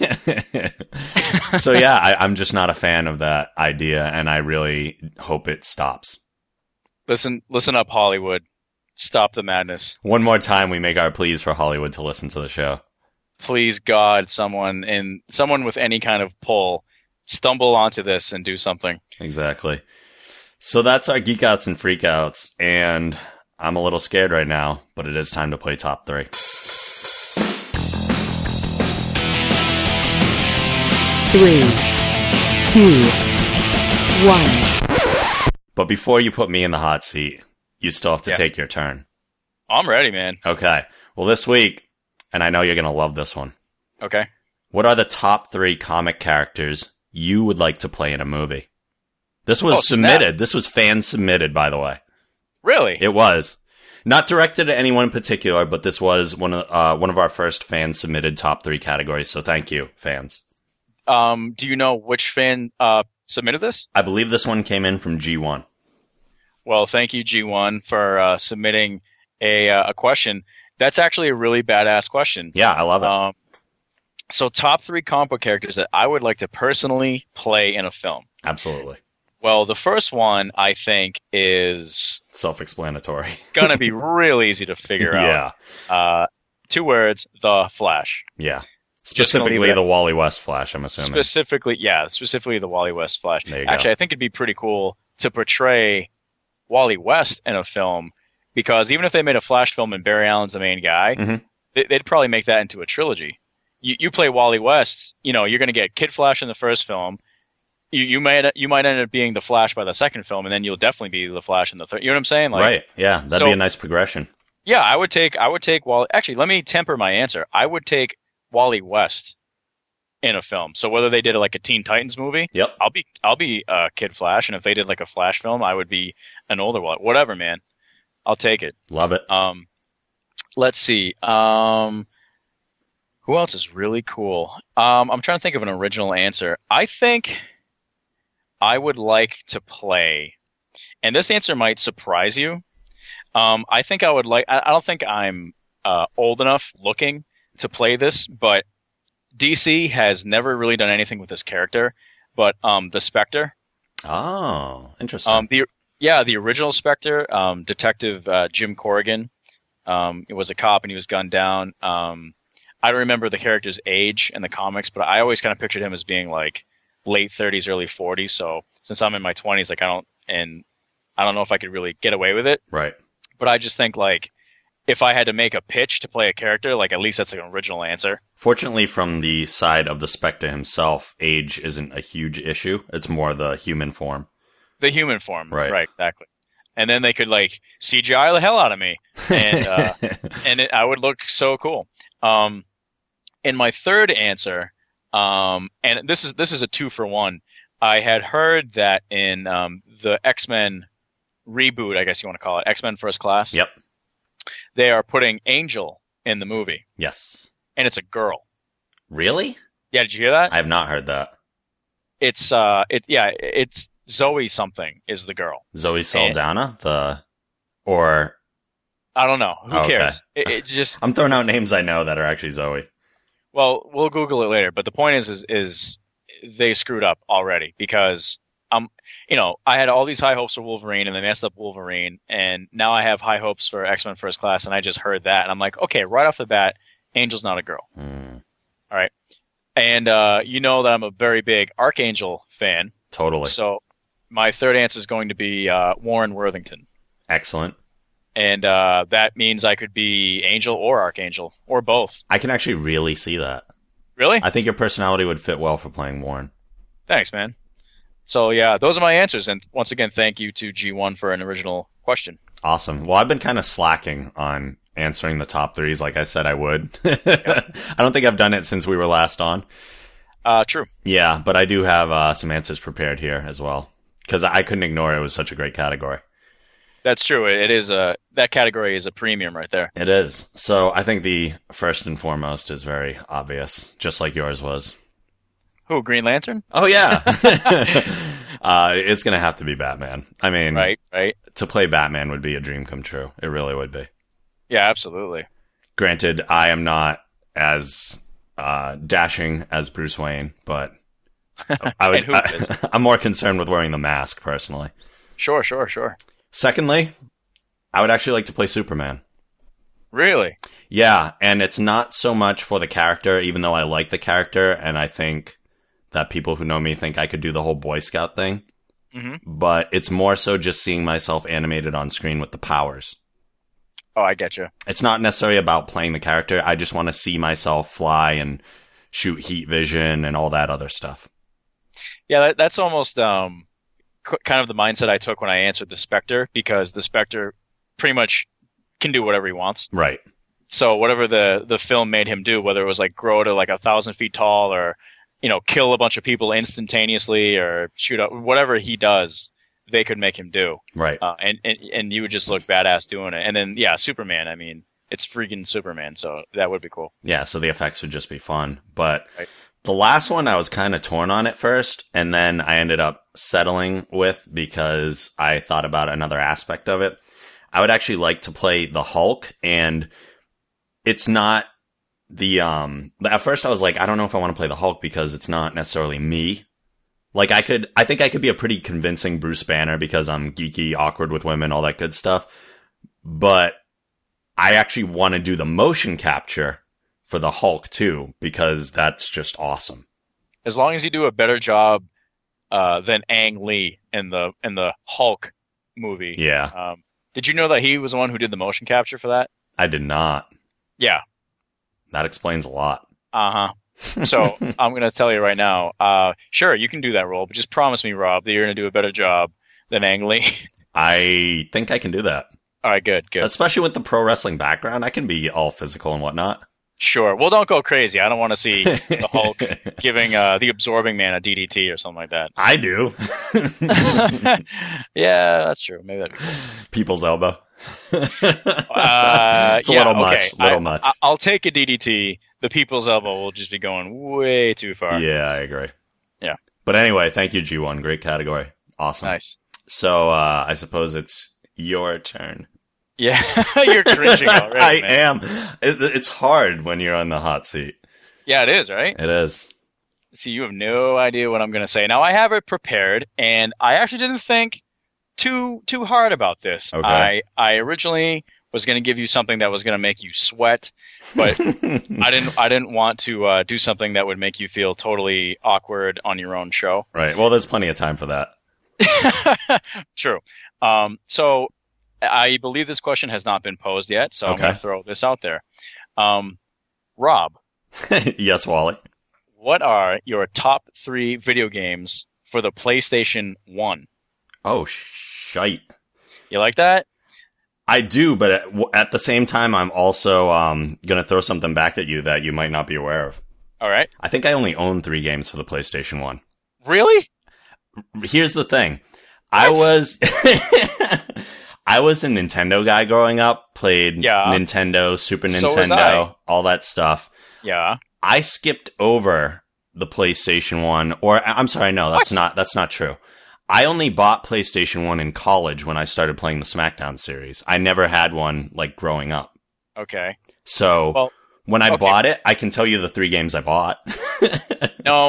So yeah, I'm just not a fan of that idea, and I really hope it stops. Listen up, Hollywood. Stop the madness. One more time, we make our pleas for Hollywood to listen to the show. Please, God, someone with any kind of pull, stumble onto this and do something. Exactly. So that's our Geek Outs and Freak Outs, and I'm a little scared right now, but it is time to play top 3. 3, 2, 1. But before you put me in the hot seat, you still have to Yeah. take your turn. I'm ready, man. Okay. Well, this week, and I know you're going to love this one, Okay. what are the top 3 comic characters you would like to play in a movie? This was submitted. Snap. This was fan submitted, by the way. Really? It was. Not directed at anyone in particular, but this was one of our first fan submitted top 3 categories, so thank you, fans. Do you know which fan submitted this? I believe this one came in from G1. Well, thank you, G1, for submitting a question. That's actually a really badass question. Yeah, I love it. So top 3 comic book characters that I would like to personally play in a film. Absolutely. Well, the first one, I think, is Self-explanatory. going to be real easy to figure out. Yeah. 2 words, The Flash. Yeah. Just gonna Specifically leave it the Wally West Flash, I'm assuming. Specifically the Wally West Flash. There you Actually, go. I think it'd be pretty cool to portray Wally West in a film, because even if they made a Flash film and Barry Allen's the main guy, Mhm. they'd probably make that into a trilogy. You play Wally West, you're going to get Kid Flash in the first film. You might end up being the Flash by the second film, and then you'll definitely be the Flash in the third. You know what I'm saying? Right. Yeah, that'd be a nice progression. Yeah, I would take Wally. Actually, let me temper my answer. I would take Wally West in a film. So whether they did like a Teen Titans movie, Yep. I'll be Kid Flash, and if they did like a Flash film, I would be an older one. Whatever, man. I'll take it. Love it. Let's see. Who else is really cool? I'm trying to think of an original answer. I think I would like to play, and this answer might surprise you. I think I would like. I don't think I'm old enough looking to play this, but DC has never really done anything with this character. But the Spectre. Oh, interesting. The original Spectre, Detective Jim Corrigan. It was a cop and he was gunned down. I don't remember the character's age in the comics, but I always kind of pictured him as being like late 30s, early 40s. So since I'm in my 20s, I don't know if I could really get away with it. Right. But I just think like if I had to make a pitch to play a character, like at least that's an original answer. Fortunately, from the side of the Spectre himself, age isn't a huge issue. It's more the human form. The human form. Right. Exactly. And then they could like CGI the hell out of me, and I would look so cool. In my third answer, and this is a 2-for-1. I had heard that in the X-Men reboot, I guess you want to call it, X-Men First Class. Yep. They are putting Angel in the movie, Yes. and it's a girl. Really? Yeah, did you hear that? I have not heard that. It's Zoe something is the girl. Zoe Saldana? Or... I don't know. Who Okay. cares? It just. I'm throwing out names I know that are actually Zoe. Well, we'll Google it later. But the point is they screwed up already because I had all these high hopes for Wolverine and they messed up Wolverine, and now I have high hopes for X-Men First Class, and I just heard that, and I'm like, okay, right off the bat, Angel's not a girl. All right, and you know that I'm a very big Archangel fan. Totally. So my third answer is going to be Warren Worthington. Excellent. And that means I could be Angel or Archangel, or both. I can actually really see that. Really? I think your personality would fit well for playing Warren. Thanks, man. So, yeah, those are my answers. And once again, thank you to G1 for an original question. Awesome. Well, I've been kind of slacking on answering the top 3s like I said I would. I don't think I've done it since we were last on. True. Yeah, but I do have some answers prepared here as well. Because I couldn't ignore it. It was such a great category. That's true. It is that category is a premium right there. It is. So I think the first and foremost is very obvious, just like yours was. Who, Green Lantern? Oh, yeah. It's going to have to be Batman. I mean, Right. to play Batman would be a dream come true. It really would be. Yeah, absolutely. Granted, I am not as dashing as Bruce Wayne, but I'm more concerned with wearing the mask, personally. Sure. Secondly, I would actually like to play Superman. Really? Yeah, and it's not so much for the character, even though I like the character, and I think that people who know me think I could do the whole Boy Scout thing. Mm-hmm. But it's more so just seeing myself animated on screen with the powers. Oh, I get you. It's not necessarily about playing the character. I just want to see myself fly and shoot heat vision and all that other stuff. Yeah, that's almost kind of the mindset I took when I answered the Spectre, because the Spectre pretty much can do whatever he wants. Right. So whatever the film made him do, whether it was like grow to like 1,000 feet tall, or kill a bunch of people instantaneously, or shoot up, whatever he does, they could make him do. Right. And you would just look badass doing it. And then, yeah, Superman, I mean, it's freaking Superman, so that would be cool. Yeah, so the effects would just be fun. But right. The last one I was kind of torn on at first, and then I ended up settling with because I thought about another aspect of it. I would actually like to play the Hulk, and it's not the, at first I was like, I don't know if I want to play the Hulk because it's not necessarily me. Like I think I could be a pretty convincing Bruce Banner because I'm geeky, awkward with women, all that good stuff. But I actually want to do the motion capture for the Hulk too, because that's just awesome. As long as you do a better job than Ang Lee in the Hulk movie. Yeah. Did you know that he was the one who did the motion capture for that? I did not. Yeah. That explains a lot. Uh-huh. So I'm going to tell you right now, sure, you can do that role, but just promise me, Rob, that you're going to do a better job than Ang Lee. I think I can do that. All right, good. Especially with the pro wrestling background, I can be all physical and whatnot. Sure. Well, don't go crazy. I don't want to see the Hulk giving the Absorbing Man a DDT or something like that. I do. Yeah, that's true. Maybe that'd be cool. People's elbow. It's a yeah, little much. Much. I'll take a DDT. The people's elbow will just be going way too far. Yeah, I agree. Yeah. But anyway, thank you, G1. Great category. Awesome. Nice. So I suppose it's your turn. Yeah, you're cringing already. I man. am. It's hard when you're on the hot seat. Yeah, it is, right? It is. See, you have no idea what I'm going to say. Now, I have it prepared, and I actually didn't think too hard about this. Okay. I originally was going to give you something that was going to make you sweat, but I didn't want to do something that would make you feel totally awkward on your own show. Right. Well, there's plenty of time for that. True. So I believe this question has not been posed yet, so I'm going to throw this out there. Rob. Yes, Wally. What are your top 3 video games for the PlayStation 1? Oh, shite. You like that? I do, but at the same time, I'm also going to throw something back at you that you might not be aware of. All right. I think I only own 3 games for the PlayStation 1. Really? Here's the thing. What? I was a Nintendo guy growing up, played Nintendo, Super Nintendo, all that stuff. Yeah. I skipped over the PlayStation 1, or I'm sorry, no, that's not true. I only bought PlayStation 1 in college when I started playing the SmackDown series. I never had one like growing up. Okay. So when I bought it, I can tell you the 3 games I bought. No.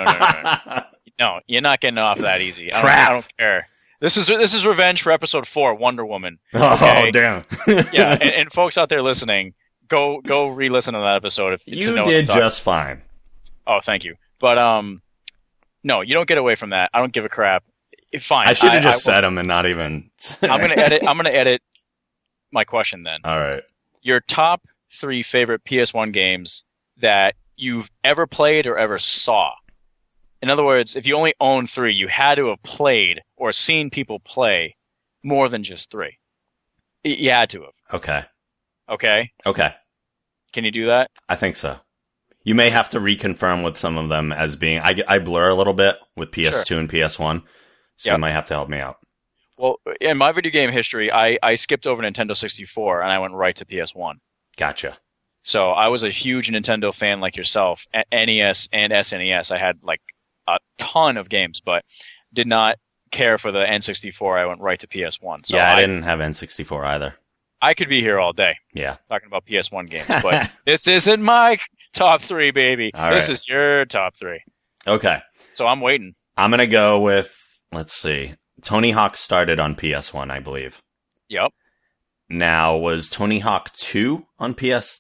No, you're not getting off that easy. Crap. I don't care. This is revenge for episode 4, Wonder Woman. Okay? Oh, damn. Yeah, and folks out there listening, go re-listen to that episode. You did just fine. Oh, thank you. But no, you don't get away from that. I don't give a crap. Fine. I should have just said them and not even. I'm gonna edit my question then. All right. Your top 3 favorite PS1 games that you've ever played or ever saw. In other words, if you only own 3, you had to have played or seen people play more than just 3. You had to have. Okay. Okay? Okay. Can you do that? I think so. You may have to reconfirm with some of them as being... I blur a little bit with PS2 and PS1, so you might have to help me out. Well, in my video game history, I skipped over Nintendo 64 and I went right to PS1. Gotcha. So I was a huge Nintendo fan like yourself. NES and SNES, I had like a ton of games, but did not care for the N64. I went right to PS1. So yeah, I didn't have N64 either. I could be here all day. Yeah. Talking about PS1 games, but this isn't my top 3, baby. This is your top 3. Okay. So I'm waiting. I'm going to go with, let's see. Tony Hawk started on PS1, I believe. Yep. Now, was Tony Hawk 2 on PS1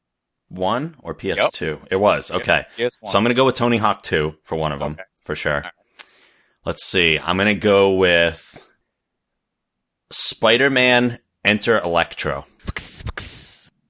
or PS2? Yep. It was. Okay. PS1. So I'm going to go with Tony Hawk 2 for one of them, for sure. Right. Let's see. I'm going to go with Spider-Man Enter Electro.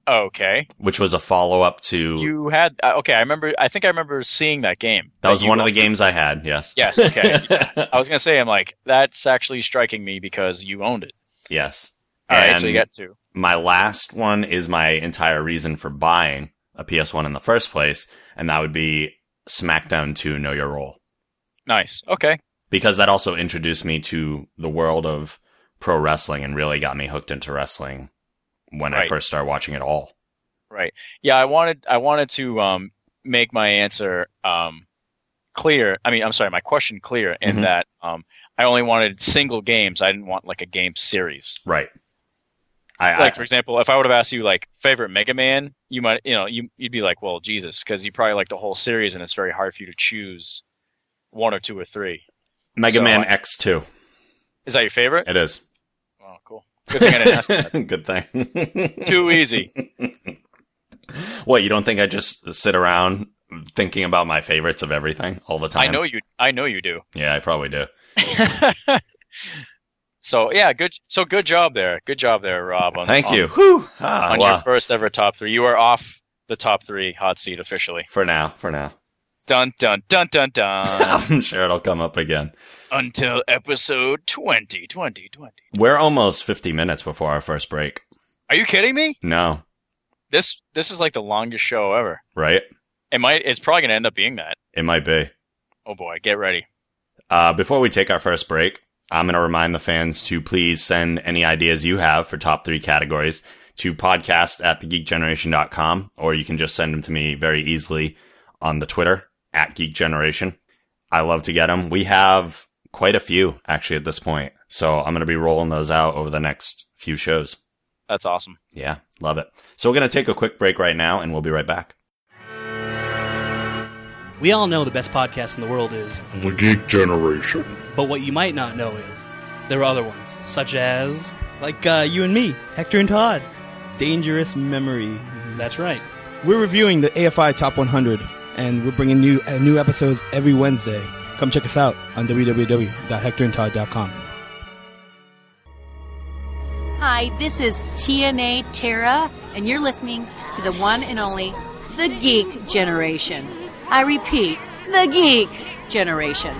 Okay. Which was a follow-up to... You had... okay, I think I remember seeing that game. That was one of the games I had, yes. Yes, okay. I was going to say, I'm like, that's actually striking me because you owned it. Yes. All right, so you got 2. My last one is my entire reason for buying a PS1 in the first place, and that would be SmackDown 2 Know Your Role. Nice. Okay. Because that also introduced me to the world of pro wrestling and really got me hooked into wrestling when I first started watching it all. Right. Yeah, I wanted to make my answer clear. I mean, I'm sorry, my question clear in that I only wanted single games. I didn't want like a game series. Right. For example, if I would have asked you like favorite Mega Man, you might, you'd be like, well, Jesus, because you probably like the whole series, and it's very hard for you to choose 1 or 2 or 3. Mega Man X2. Is that your favorite? It is. Oh, cool. Good thing I didn't ask that. Good thing. Too easy. What, you don't think I just sit around thinking about my favorites of everything all the time? I know you do. Yeah, I probably do. So yeah, good job there. Good job there, Rob. Thank you. On your first ever top 3. You are off the top 3 hot seat officially. For now. Dun, dun, dun, dun, dun. I'm sure it'll come up again. Until episode 20. We're almost 50 minutes before our first break. Are you kidding me? No. This is like the longest show ever. Right? It's probably going to end up being that. It might be. Oh boy, get ready. Before we take our first break, I'm going to remind the fans to please send any ideas you have for top 3 categories to podcast@thegeekgeneration.com, or you can just send them to me very easily on the Twitter @geekgeneration. I love to get them. We have quite a few actually at this point, so I'm going to be rolling those out over the next few shows. That's awesome. Yeah, love it. So we're going to take a quick break right now, and we'll be right back. We all know the best podcast in the world is The Geek Generation. But what you might not know is there are other ones, such as... Like you and me, Hector and Todd. Dangerous Memory. That's right. We're reviewing the AFI Top 100, and we're bringing new episodes every Wednesday. Come check us out on www.hectorandtodd.com. Hi, this is TNA Tara, and you're listening to the one and only The Geek Generation. I repeat, The Geek Generation.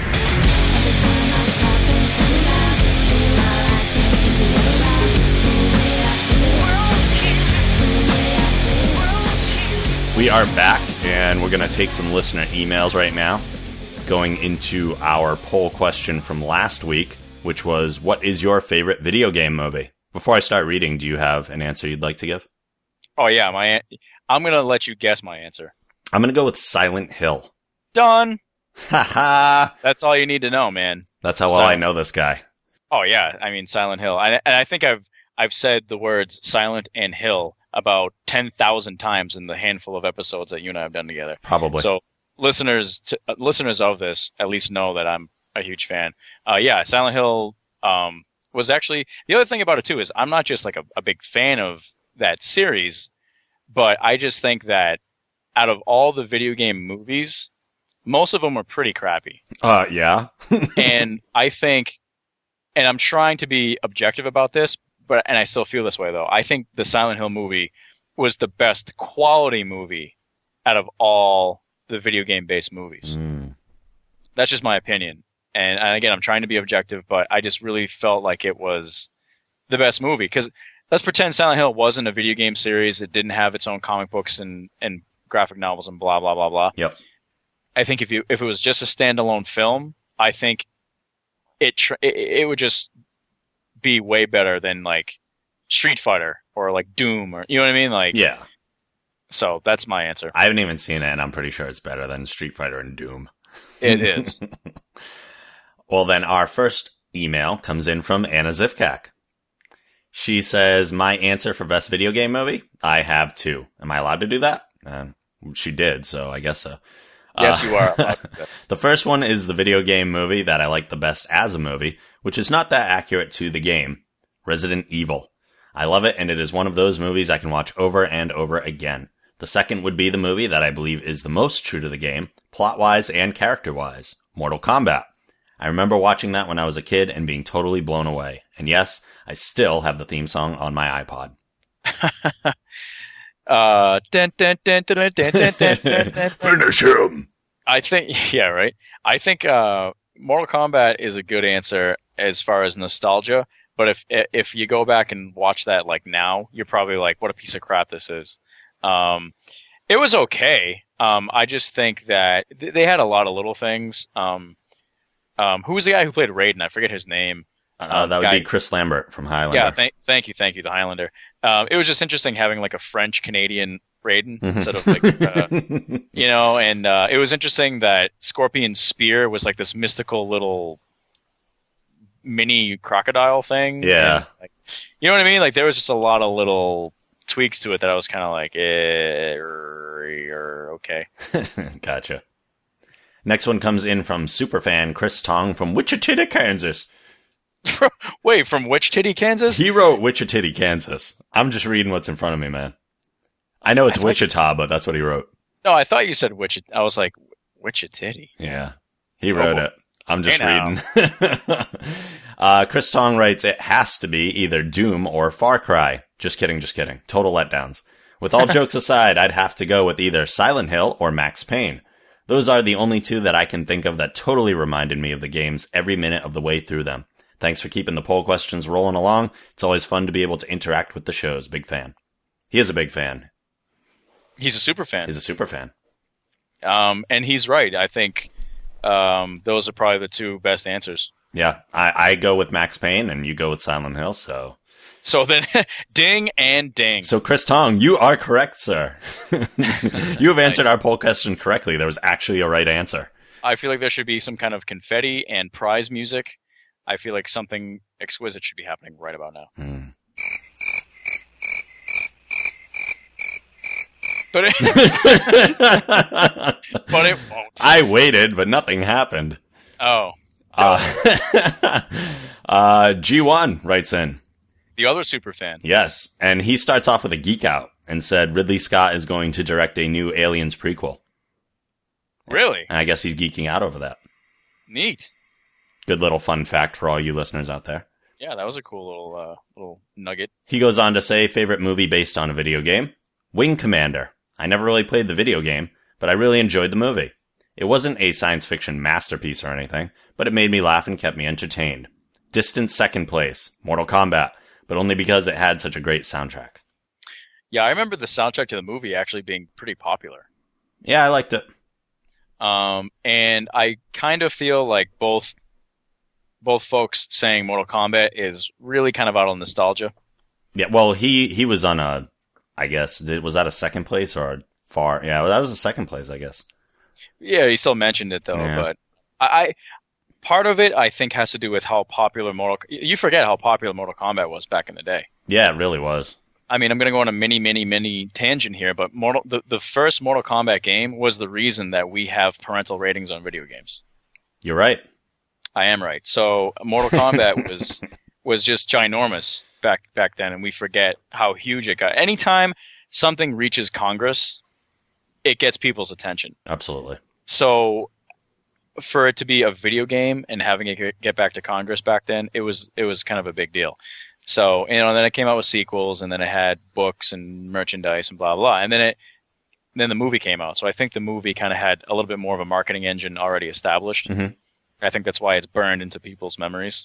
We are back, and we're going to take some listener emails right now, going into our poll question from last week, which was, what is your favorite video game movie? Before I start reading, do you have an answer you'd like to give? Oh, yeah. I'm going to let you guess my answer. I'm going to go with Silent Hill. Done. Ha. That's all you need to know, man. That's how well I know this guy. Oh, yeah. I mean, Silent Hill. And I think I've said the words silent and hill about 10,000 times in the handful of episodes that you and I have done together. Probably. So listeners of this at least know that I'm a huge fan. Yeah, Silent Hill was actually... The other thing about it, too, is I'm not just like a big fan of that series, but I just think that out of all the video game movies, most of them are pretty crappy. Yeah. And I think... And I'm trying to be objective about this, and I still feel this way, though. I think the Silent Hill movie was the best quality movie out of all the video game-based movies. That's just my opinion. And again, I'm trying to be objective, but I just really felt like it was the best movie. Because let's pretend Silent Hill wasn't a video game series. It didn't have its own comic books and graphic novels and blah, blah, blah, blah. Yep. I think if it was just a standalone film, I think it would just be way better than like Street Fighter or like Doom, or you know what I mean? Like, yeah. So that's my answer. I haven't even seen it, and I'm pretty sure it's better than Street Fighter and Doom. It is. Well, then our first email comes in from Anna Zivkak. She says, my answer for best video game movie? I have 2. Am I allowed to do that? She did, so I guess so. Yes, you are. The first one is the video game movie that I like the best as a movie, which is not that accurate to the game, Resident Evil. I love it, and it is one of those movies I can watch over and over again. The second would be the movie that I believe is the most true to the game, plot-wise and character-wise, Mortal Kombat. I remember watching that when I was a kid and being totally blown away. And yes, I still have the theme song on my iPod. Finish him. I think, yeah, right. I think Mortal Kombat is a good answer as far as nostalgia. But if you go back and watch that like now, you're probably like, what a piece of crap this is. It was okay. I just think that they had a lot of little things. Who was the guy who played Raiden? I forget his name. That would be Chris Lambert from Highlander. Yeah, thank you, the Highlander. It was just interesting having like a French-Canadian Raiden instead of like, and it was interesting that Scorpion's spear was like this mystical little mini crocodile thing. Yeah. And, like, you know what I mean? Like there was just a lot of little tweaks to it that I was kind of like, okay. Gotcha. Next one comes in from superfan Chris Tong from Wichita, Kansas. Wait, from Wichita, Kansas? He wrote Wichita, Kansas. I'm just reading what's in front of me, man. I know it's Wichita, but that's what he wrote. No, I thought you said Wichita. I was like, Wichita. Yeah, he wrote it. I'm just reading. Chris Tong writes, it has to be either Doom or Far Cry. Just kidding. Total letdowns. With all jokes aside, I'd have to go with either Silent Hill or Max Payne. Those are the only two that I can think of that totally reminded me of the games every minute of the way through them. Thanks for keeping the poll questions rolling along. It's always fun to be able to interact with the shows. Big fan. He is a big fan. He's a super fan. And he's right. I think those are probably the two best answers. Yeah, I go with Max Payne, and you go with Silent Hill, so then, ding and ding. So, Chris Tong, you are correct, sir. You have answered our poll question correctly. There was actually a right answer. I feel like there should be some kind of confetti and prize music. I feel like something exquisite should be happening right about now. But it won't. I waited, but nothing happened. Oh. G1 writes in. The other super fan. Yes, and he starts off with a geek out and said Ridley Scott is going to direct a new Aliens prequel. Really? And I guess he's geeking out over that. Neat. Good little fun fact for all you listeners out there. Yeah, that was a cool little nugget. He goes on to say, favorite movie based on a video game? Wing Commander. I never really played the video game, but I really enjoyed the movie. It wasn't a science fiction masterpiece or anything, but it made me laugh and kept me entertained. Distant second place, Mortal Kombat, but only because it had such a great soundtrack. Yeah, I remember the soundtrack to the movie actually being pretty popular. Yeah, I liked it. And I kind of feel like both folks saying Mortal Kombat is really kind of out on nostalgia. Yeah, well, he was on a, I guess, was that a second place or a far? Yeah, well, that was a second place, I guess. Yeah, he still mentioned it though, but I part of it I think has to do with how popular you forget how popular Mortal Kombat was back in the day. Yeah, it really was. I mean, I'm going to go on a mini tangent here, but the first Mortal Kombat game was the reason that we have parental ratings on video games. You're right. I am right. So Mortal Kombat was just ginormous back then, and we forget how huge it got. Anytime something reaches Congress, it gets people's attention. Absolutely. So for it to be a video game and having it get back to Congress back then, it was kind of a big deal. So, then it came out with sequels, and then it had books and merchandise and blah, blah, and then the movie came out. So I think the movie kind of had a little bit more of a marketing engine already established. Mm-hmm. I think that's why it's burned into people's memories.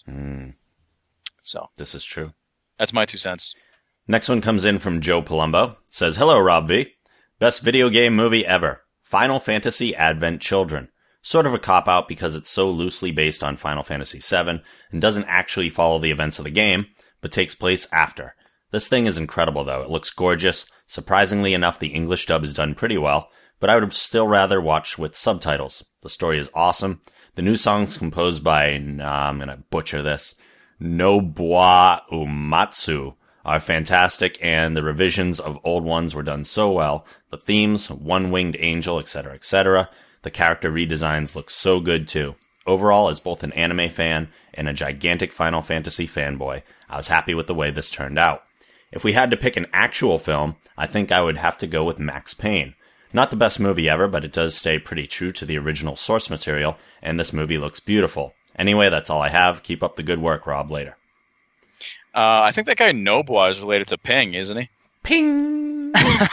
So this is true. That's my 2 cents. Next one comes in from Joe Palumbo. Says, hello, Rob V. Best video game movie ever. Final Fantasy Advent Children. Sort of a cop-out because it's so loosely based on Final Fantasy VII and doesn't actually follow the events of the game, but takes place after. This thing is incredible, though. It looks gorgeous. Surprisingly enough, the English dub is done pretty well, but I would still rather watch with subtitles. The story is awesome. The new songs composed by, I'm going to butcher this, Nobuo Uematsu are fantastic, and the revisions of old ones were done so well. The themes, One-Winged Angel, etc., etc. The character redesigns look so good, too. Overall, as both an anime fan and a gigantic Final Fantasy fanboy, I was happy with the way this turned out. If we had to pick an actual film, I think I would have to go with Max Payne. Not the best movie ever, but it does stay pretty true to the original source material, and this movie looks beautiful. Anyway, that's all I have. Keep up the good work, Rob. Later. I think that guy Nobuo is related to Ping, isn't he? Ping!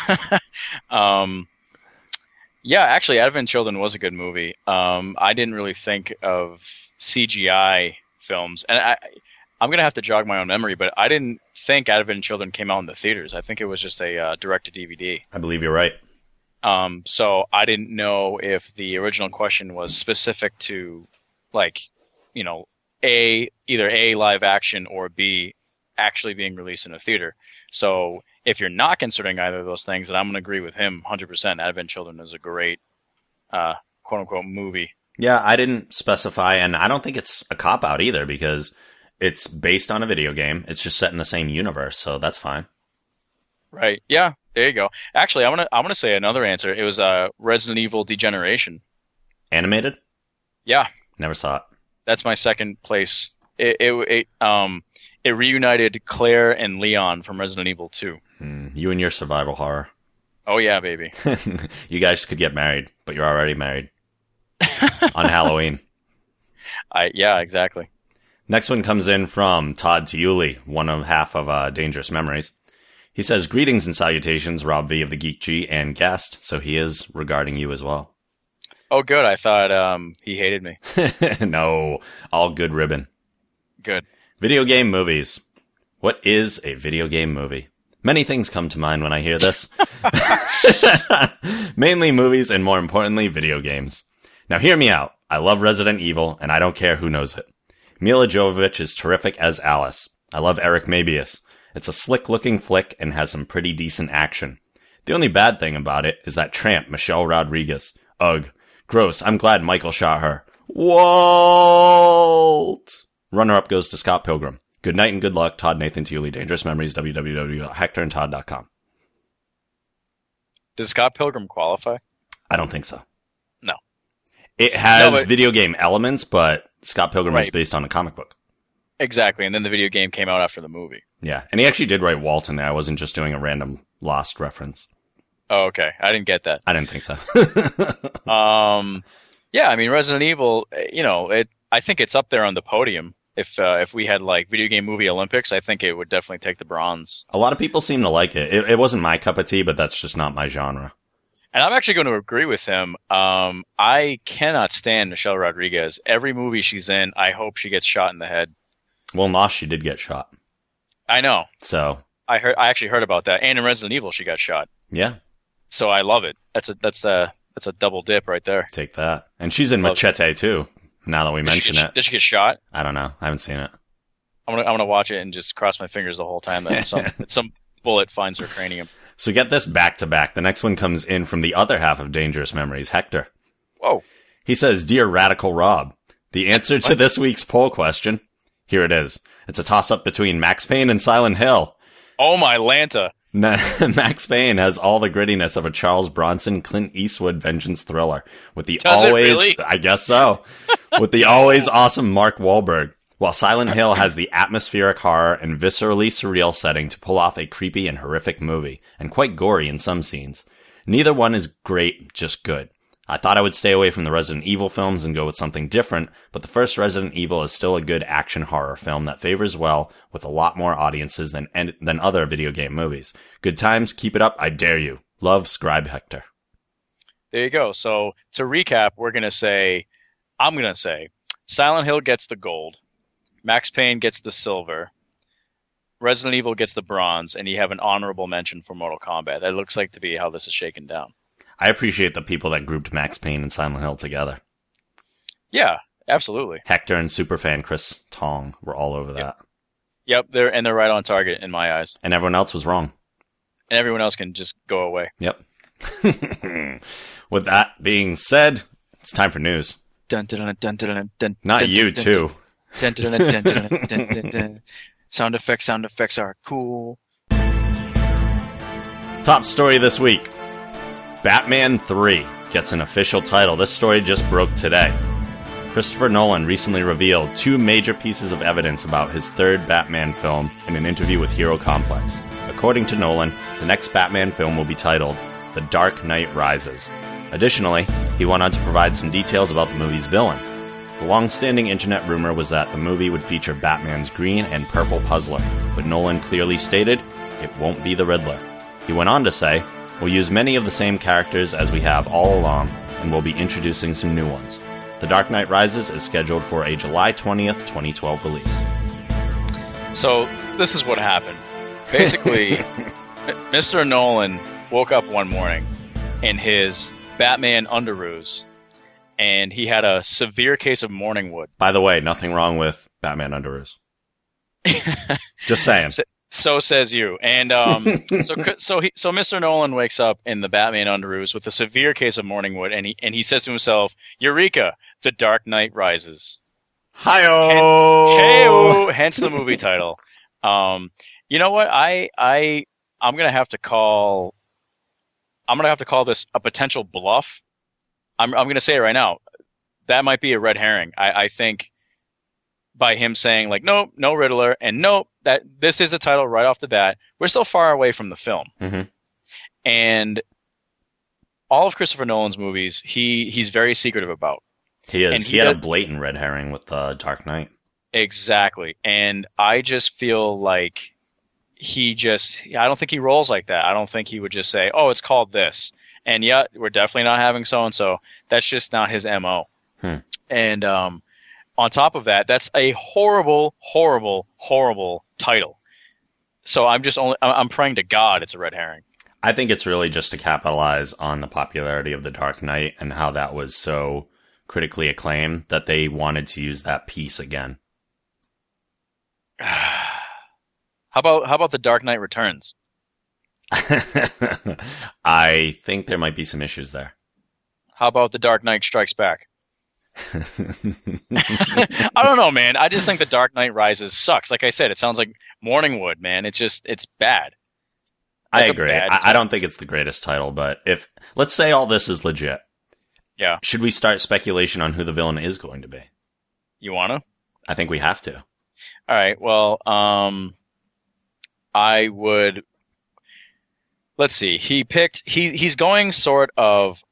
Yeah, actually, Advent Children was a good movie. I didn't really think of CGI films, and I'm going to have to jog my own memory, but I didn't think Advent Children came out in the theaters. I think it was just a direct-to-DVD. I believe you're right. So I didn't know if the original question was specific to, like, you know, either A, live action, or B, actually being released in a theater. So if you're not considering either of those things, then I'm going to agree with him 100%. Advent Children is a great, quote-unquote, movie. Yeah, I didn't specify, and I don't think it's a cop-out either, because it's based on a video game. It's just set in the same universe, so that's fine. Right. Yeah, there you go. Actually, I'm gonna say another answer. It was Resident Evil Degeneration. Animated? Yeah. Never saw it. That's my second place. It reunited Claire and Leon from Resident Evil 2. You and your survival horror. Oh yeah, baby. You guys could get married, but you're already married. On Halloween. Yeah, exactly. Next one comes in from Todd Tiuli, one of half of Dangerous Memories. He says, greetings and salutations, Rob V of the Geek G and guest. So he is regarding you as well. Oh, good. I thought he hated me. No, all good ribbon. Good. Video game movies. What is a video game movie? Many things come to mind when I hear this. Mainly movies and, more importantly, video games. Now hear me out. I love Resident Evil, and I don't care who knows it. Mila Jovovich is terrific as Alice. I love Eric Mabius. It's a slick-looking flick and has some pretty decent action. The only bad thing about it is that tramp, Michelle Rodriguez. Ugh. Gross. I'm glad Michael shot her. Walt! Runner-up goes to Scott Pilgrim. Good night and good luck. Todd Nathan Tiuli, Dangerous Memories, www.hectorandtodd.com. Does Scott Pilgrim qualify? I don't think so. No. It has video game elements, but Scott Pilgrim is based on a comic book. Exactly, and then the video game came out after the movie. Yeah, and he actually did write Walt in there. I wasn't just doing a random Lost reference. Oh, okay. I didn't get that. I didn't think so. Yeah, I mean, Resident Evil, you know, I think it's up there on the podium. If we had, like, video game movie Olympics, I think it would definitely take the bronze. A lot of people seem to like it. It wasn't my cup of tea, but that's just not my genre. And I'm actually going to agree with him. I cannot stand Michelle Rodriguez. Every movie she's in, I hope she gets shot in the head. Well, Nosh, she did get shot. I know. So I actually heard about that. And in Resident Evil, she got shot. Yeah. So I love it. That's a double dip right there. Take that. And she's in Machete too. Now that we mention it. Did she get shot? I don't know. I haven't seen it. I'm gonna watch it and just cross my fingers the whole time that some bullet finds her cranium. So get this back to back. The next one comes in from the other half of Dangerous Memories, Hector. Whoa. He says, Dear Radical Rob, the answer to this week's poll question, here it is. It's a toss-up between Max Payne and Silent Hill. Oh my Lanta. Max Payne has all the grittiness of a Charles Bronson, Clint Eastwood vengeance thriller. With the Does it really? I guess so. With the always awesome Mark Wahlberg. While Silent Hill has the atmospheric horror and viscerally surreal setting to pull off a creepy and horrific movie, and quite gory in some scenes. Neither one is great, just good. I thought I would stay away from the Resident Evil films and go with something different, but the first Resident Evil is still a good action horror film that favors well with a lot more audiences than other video game movies. Good times, keep it up, I dare you. Love, Scribe Hector. There you go. So to recap, I'm going to say, Silent Hill gets the gold, Max Payne gets the silver, Resident Evil gets the bronze, and you have an honorable mention for Mortal Kombat. That looks like to be how this is shaken down. I appreciate the people that grouped Max Payne and Silent Hill together. Yeah, absolutely. Hector and superfan Chris Tong were all over that. Yep, they're right on target in my eyes. And everyone else was wrong. And everyone else can just go away. Yep. With that being said, it's time for news. Dun, dun, dun, dun, dun, Not dun, you, dun, too. Dun, dun, dun, dun, dun, dun, dun, dun. Sound effects are cool. Top story this week. Batman 3 gets an official title. This story just broke today. Christopher Nolan recently revealed 2 major pieces of evidence about his third Batman film in an interview with Hero Complex. According to Nolan, the next Batman film will be titled The Dark Knight Rises. Additionally, he went on to provide some details about the movie's villain. The long-standing internet rumor was that the movie would feature Batman's green and purple puzzler, but Nolan clearly stated it won't be the Riddler. He went on to say, "We'll use many of the same characters as we have all along, and we'll be introducing some new ones. The Dark Knight Rises is scheduled for a July 20th, 2012 release." So, this is what happened. Basically, Mr. Nolan woke up one morning in his Batman underoos, and he had a severe case of morning wood. By the way, nothing wrong with Batman underoos. Just saying. So says you. And so Mr. Nolan wakes up in the Batman underoos with a severe case of morning wood, and he says to himself, "Eureka! The Dark Knight Rises." Hi-oh! Hey-oh! Hence the movie title. You know what? I'm gonna have to call this a potential bluff. I'm gonna say it right now. That might be a red herring. I think by him saying like, nope, no Riddler, and nope, that this is the title right off the bat. We're still far away from the film. Mm-hmm. And all of Christopher Nolan's movies, he's very secretive about. He is. He had a blatant red herring with Dark Knight. Exactly. And I just feel like I don't think he rolls like that. I don't think he would just say, oh, it's called this. And yeah, we're definitely not having so-and-so. That's just not his MO. And on top of that, that's a horrible, horrible, horrible title. So I'm praying to God it's a red herring. I think it's really just to capitalize on the popularity of The Dark Knight and how that was so critically acclaimed that they wanted to use that piece again. How about The Dark Knight Returns? I think there might be some issues there. How about The Dark Knight Strikes Back? I don't know, man. I just think The Dark Knight Rises sucks. Like I said, it sounds like Morningwood, man. It's bad. I agree. I don't think it's the greatest title, but let's say all this is legit. Yeah. Should we start speculation on who the villain is going to be? You want to? I think we have to. All right. Well, I would. Let's see. He's going sort of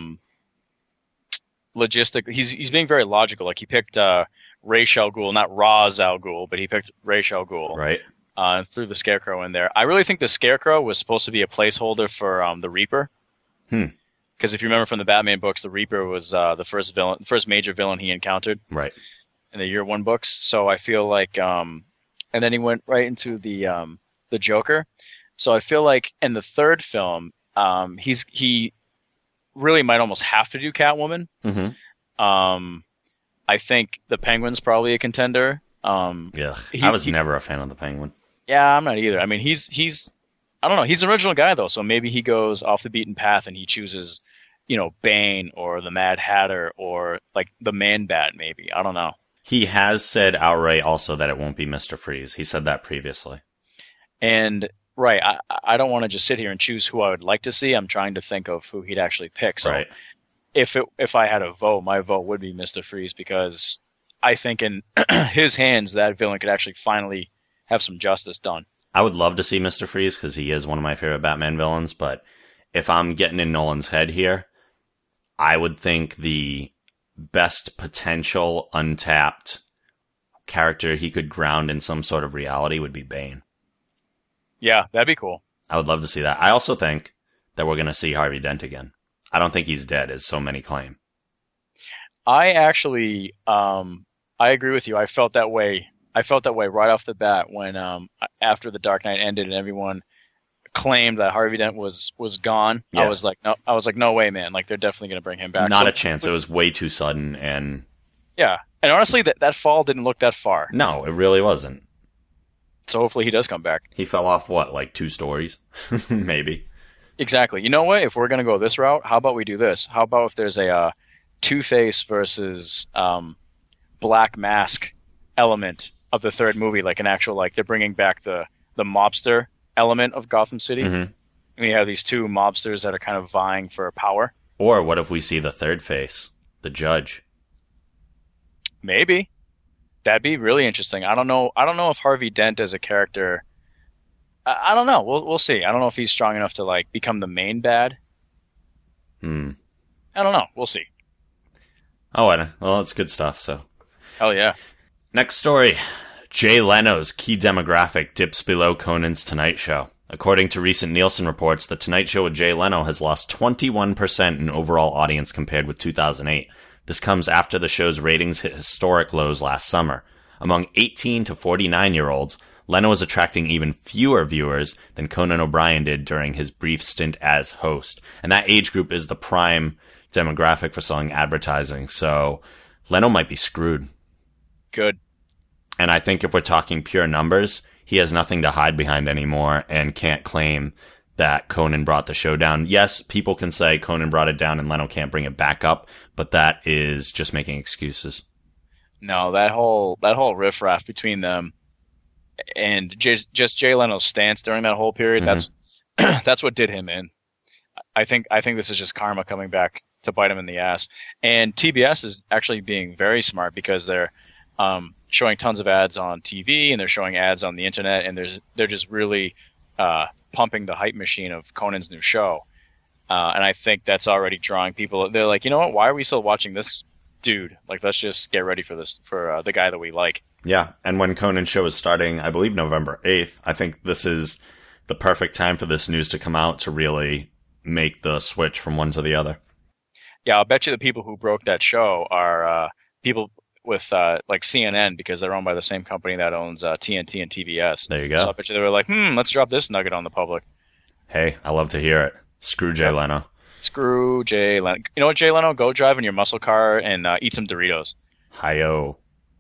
logistic. He's being very logical. Like he picked Ra's al Ghul, not Ra's al Ghul, but he picked Ra's al Ghul. Right. Threw the Scarecrow in there. I really think the Scarecrow was supposed to be a placeholder for the Reaper. Because if you remember from the Batman books, the Reaper was the first major villain he encountered. Right. In the Year One books. So I feel like, and then he went right into the Joker. So I feel like in the third film, he really might almost have to do Catwoman. Mm-hmm. I think the Penguin's probably a contender. Yeah, I was never a fan of the Penguin. Yeah, I'm not either. I mean, he's I don't know. He's an original guy though, so maybe he goes off the beaten path and he chooses, Bane or the Mad Hatter or like the Man-Bat. Maybe, I don't know. He has said outright also that it won't be Mr. Freeze. He said that previously. And right, I don't want to just sit here and choose who I would like to see. I'm trying to think of who he'd actually pick. So right. If I had a vote, my vote would be Mr. Freeze because I think in his hands that villain could actually finally have some justice done. I would love to see Mr. Freeze because he is one of my favorite Batman villains, but if I'm getting in Nolan's head here, I would think the best potential untapped character he could ground in some sort of reality would be Bane. Yeah, that'd be cool. I would love to see that. I also think that we're going to see Harvey Dent again. I don't think he's dead, as so many claim. I actually, I agree with you. I felt that way right off the bat when, after The Dark Knight ended and everyone claimed that Harvey Dent was gone. Yeah. I was like, no way, man. Like, they're definitely going to bring him back. Not a chance. It was way too sudden. And yeah. And honestly, that fall didn't look that far. No, it really wasn't. So hopefully he does come back. He fell off, like 2 stories? Maybe. Exactly. You know what? If we're going to go this route, how about we do this? How about if there's a Two-Face versus Black Mask element of the third movie, like an actual, like they're bringing back the mobster element of Gotham City. Mm-hmm. And we have these two mobsters that are kind of vying for power. Or what if we see the third face, the Judge? Maybe. That'd be really interesting. I don't know if Harvey Dent as a character. I don't know. We'll see. I don't know if he's strong enough to like become the main bad. I don't know. We'll see. Oh, well, it's good stuff. So. Hell yeah. Next story. Jay Leno's key demographic dips below Conan's Tonight Show. According to recent Nielsen reports, The Tonight Show with Jay Leno has lost 21% in overall audience compared with 2008. This comes after the show's ratings hit historic lows last summer. Among 18 to 49-year-olds, Leno is attracting even fewer viewers than Conan O'Brien did during his brief stint as host. And that age group is the prime demographic for selling advertising, so Leno might be screwed. Good. And I think if we're talking pure numbers, he has nothing to hide behind anymore and can't claim that Conan brought the show down. Yes, people can say Conan brought it down and Leno can't bring it back up, but that is just making excuses. No, that whole riffraff between them and just Jay Leno's stance during that whole period, that's what did him in. I think this is just karma coming back to bite him in the ass. And TBS is actually being very smart because they're showing tons of ads on TV and they're showing ads on the internet, and they're just really pumping the hype machine of Conan's new show. And I think that's already drawing people. They're like, you know what? Why are we still watching this dude? Like, let's just get ready for this, for the guy that we like. Yeah, and when Conan's show is starting, I believe November 8th, I think this is the perfect time for this news to come out to really make the switch from one to the other. Yeah, I'll bet you the people who broke that show are people with like CNN, because they're owned by the same company that owns TNT and TBS. There you go. So I bet you they were like, let's drop this nugget on the public. Hey, I love to hear it. Screw Jay Leno. Screw Jay Leno. You know what, Jay Leno? Go drive in your muscle car and eat some Doritos. Hi-yo.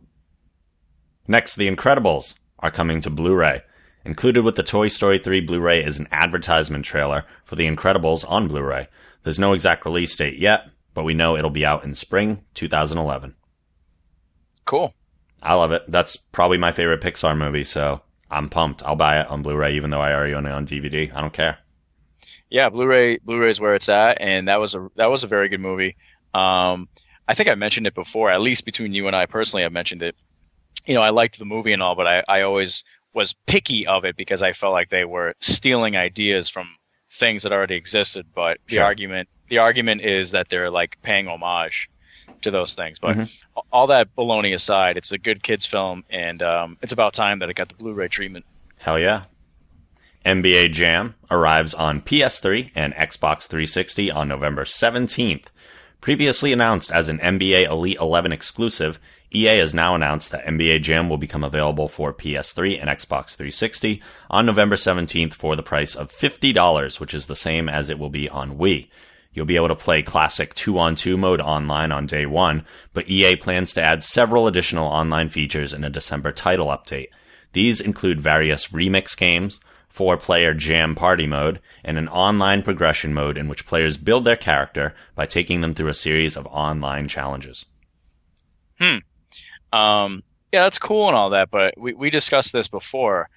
Next, The Incredibles are coming to Blu-ray. Included with the Toy Story 3 Blu-ray is an advertisement trailer for The Incredibles on Blu-ray. There's no exact release date yet, but we know it'll be out in spring 2011. Cool. I love it. That's probably my favorite Pixar movie, so I'm pumped. I'll buy it on Blu-ray, even though I already own it on DVD. I don't care. Yeah, Blu-ray is where it's at, and that was a very good movie. I think I mentioned it before, at least between you and I personally, I've mentioned it. You know, I liked the movie and all, but I always was picky of it because I felt like they were stealing ideas from things that already existed. But the argument is that they're like paying homage to those things. But all that baloney aside, it's a good kids film, and it's about time that it got the Blu-ray treatment. Hell yeah. NBA Jam arrives on PS3 and Xbox 360 on November 17th. Previously announced as an NBA Elite 11 exclusive, EA has now announced that NBA Jam will become available for PS3 and Xbox 360 on November 17th for the price of $50, which is the same as it will be on Wii. You'll be able to play classic 2-on-2 mode online on day one, but EA plans to add several additional online features in a December title update. These include various remix games, 4-player Jam Party mode, and an online progression mode in which players build their character by taking them through a series of online challenges. Yeah, that's cool and all that, but we discussed this before.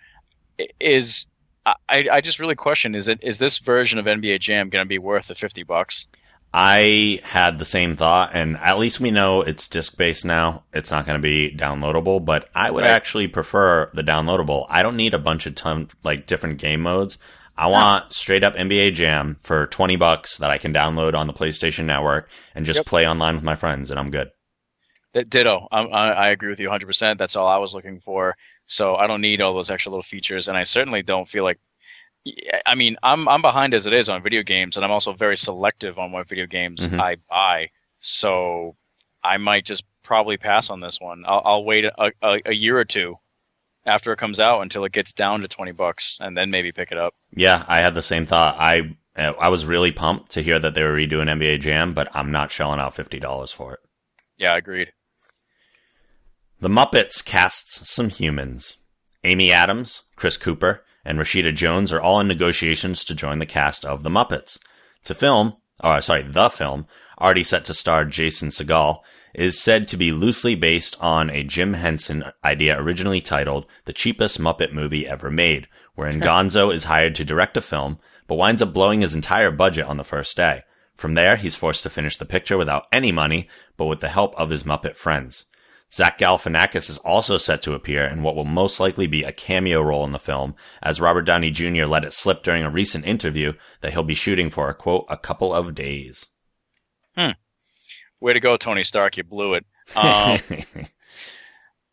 I just really question, is this version of NBA Jam going to be worth the $50? I had the same thought, and at least we know it's disc-based now. It's not going to be downloadable, but I would actually prefer the downloadable. I don't need a bunch of different game modes. I want straight-up NBA Jam for $20 that I can download on the PlayStation Network and just play online with my friends, and I'm good. Ditto. I agree with you 100%. That's all I was looking for. So I don't need all those extra little features, and I certainly don't feel like. I mean, I'm behind as it is on video games, and I'm also very selective on what video games I buy. So I might just probably pass on this one. I'll wait a year or two after it comes out until it gets down to $20, and then maybe pick it up. Yeah, I had the same thought. I was really pumped to hear that they were redoing NBA Jam, but I'm not shelling out $50 for it. Yeah, agreed. The Muppets casts some humans. Amy Adams, Chris Cooper, and Rashida Jones are all in negotiations to join the cast of The Muppets. The film, already set to star Jason Segel, is said to be loosely based on a Jim Henson idea originally titled The Cheapest Muppet Movie Ever Made, wherein Gonzo is hired to direct a film, but winds up blowing his entire budget on the first day. From there, he's forced to finish the picture without any money, but with the help of his Muppet friends. Zach Galifianakis is also set to appear in what will most likely be a cameo role in the film, as Robert Downey Jr. let it slip during a recent interview that he'll be shooting for, quote, a couple of days. Way to go, Tony Stark. You blew it.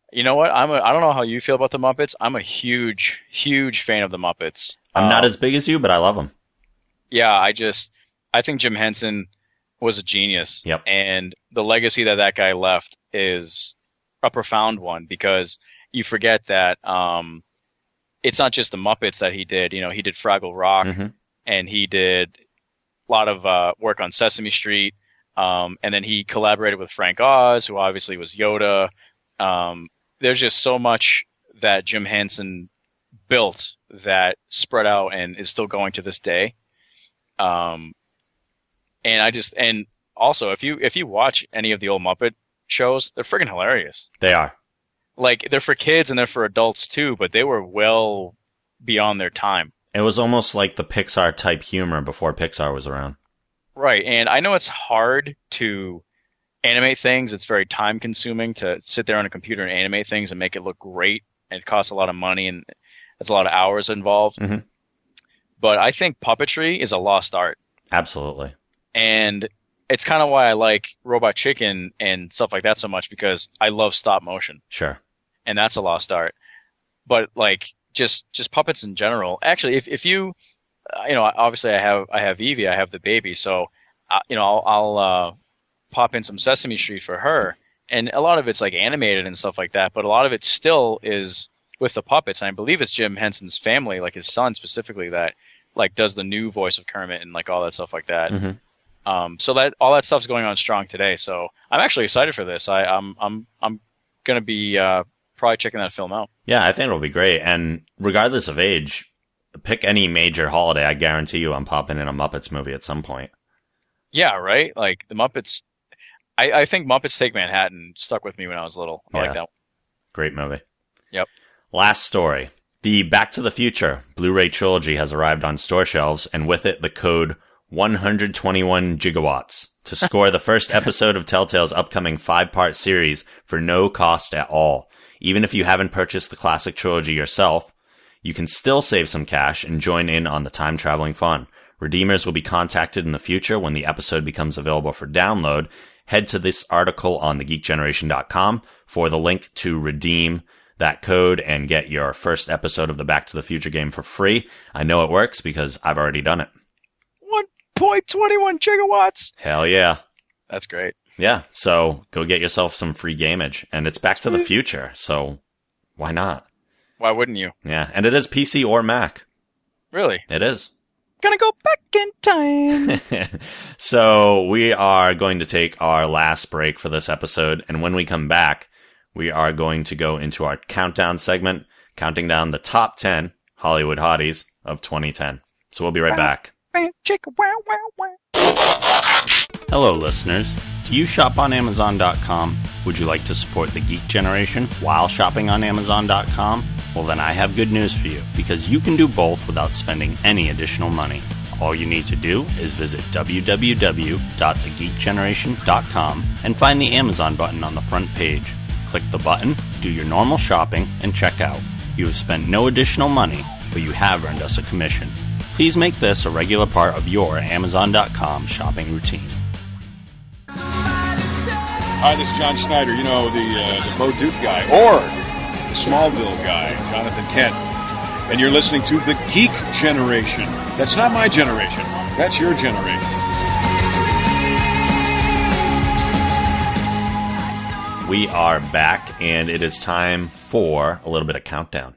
You know what? I don't know how you feel about the Muppets. I'm a huge, huge fan of the Muppets. I'm not as big as you, but I love them. Yeah, I think Jim Henson was a genius. Yep. And the legacy that guy left is a profound one, because you forget that it's not just the Muppets that he did. You know, he did Fraggle Rock, and he did a lot of work on Sesame Street. And then he collaborated with Frank Oz, who obviously was Yoda. There's just so much that Jim Henson built that spread out and is still going to this day. And also, if you watch any of the old Muppet shows, they're friggin' hilarious. They are. Like, they're for kids and they're for adults too, but they were well beyond their time. It was almost like the Pixar type humor before Pixar was around. Right. And I know it's hard to animate things. It's very time consuming to sit there on a computer and animate things and make it look great. And it costs a lot of money and there's a lot of hours involved. But I think puppetry is a lost art. Absolutely. And it's kind of why I like Robot Chicken and stuff like that so much, because I love stop motion. Sure. And that's a lost art. But like just puppets in general. Actually, if you obviously I have Evie, I have the baby, so I'll pop in some Sesame Street for her, and a lot of it's like animated and stuff like that, but a lot of it still is with the puppets, and I believe it's Jim Henson's family, like his son specifically, that like does the new voice of Kermit and like all that stuff like that. So that all that stuff's going on strong today. So I'm actually excited for this. I'm gonna be probably checking that film out. Yeah, I think it'll be great. And regardless of age, pick any major holiday, I guarantee you I'm popping in a Muppets movie at some point. Yeah, right? Like the Muppets. I think Muppets Take Manhattan stuck with me when I was little. I like that one. Great movie. Yep. Last story. The Back to the Future Blu-ray trilogy has arrived on store shelves, and with it the code 121 gigawatts to score the first episode of Telltale's upcoming 5-part series for no cost at all. Even if you haven't purchased the classic trilogy yourself, you can still save some cash and join in on the time-traveling fun. Redeemers will be contacted in the future when the episode becomes available for download. Head to this article on thegeekgeneration.com for the link to redeem that code and get your first episode of the Back to the Future game for free. I know it works because I've already done it. 1.21 gigawatts. Hell yeah. That's great. Yeah, so go get yourself some free gameage. And it's Back to the Future, so why not? Why wouldn't you? Yeah, and it is PC or Mac. Really? It is. Gonna go back in time. So we are going to take our last break for this episode, and when we come back, we are going to go into our countdown segment, counting down the top 10 Hollywood hotties of 2010. So we'll be right back. Hello, listeners. Do you shop on Amazon.com? Would you like to support the Geek Generation while shopping on Amazon.com? Well, then I have good news for you, because you can do both without spending any additional money. All you need to do is visit www.thegeekgeneration.com and find the Amazon button on the front page. Click the button, do your normal shopping, and check out. You have spent no additional money, but you have earned us a commission. Please make this a regular part of your Amazon.com shopping routine. Hi, this is John Schneider, the Bo Duke guy, or the Smallville guy, Jonathan Kent. And you're listening to The Geek Generation. That's not my generation. That's your generation. We are back, and it is time for a little bit of countdown.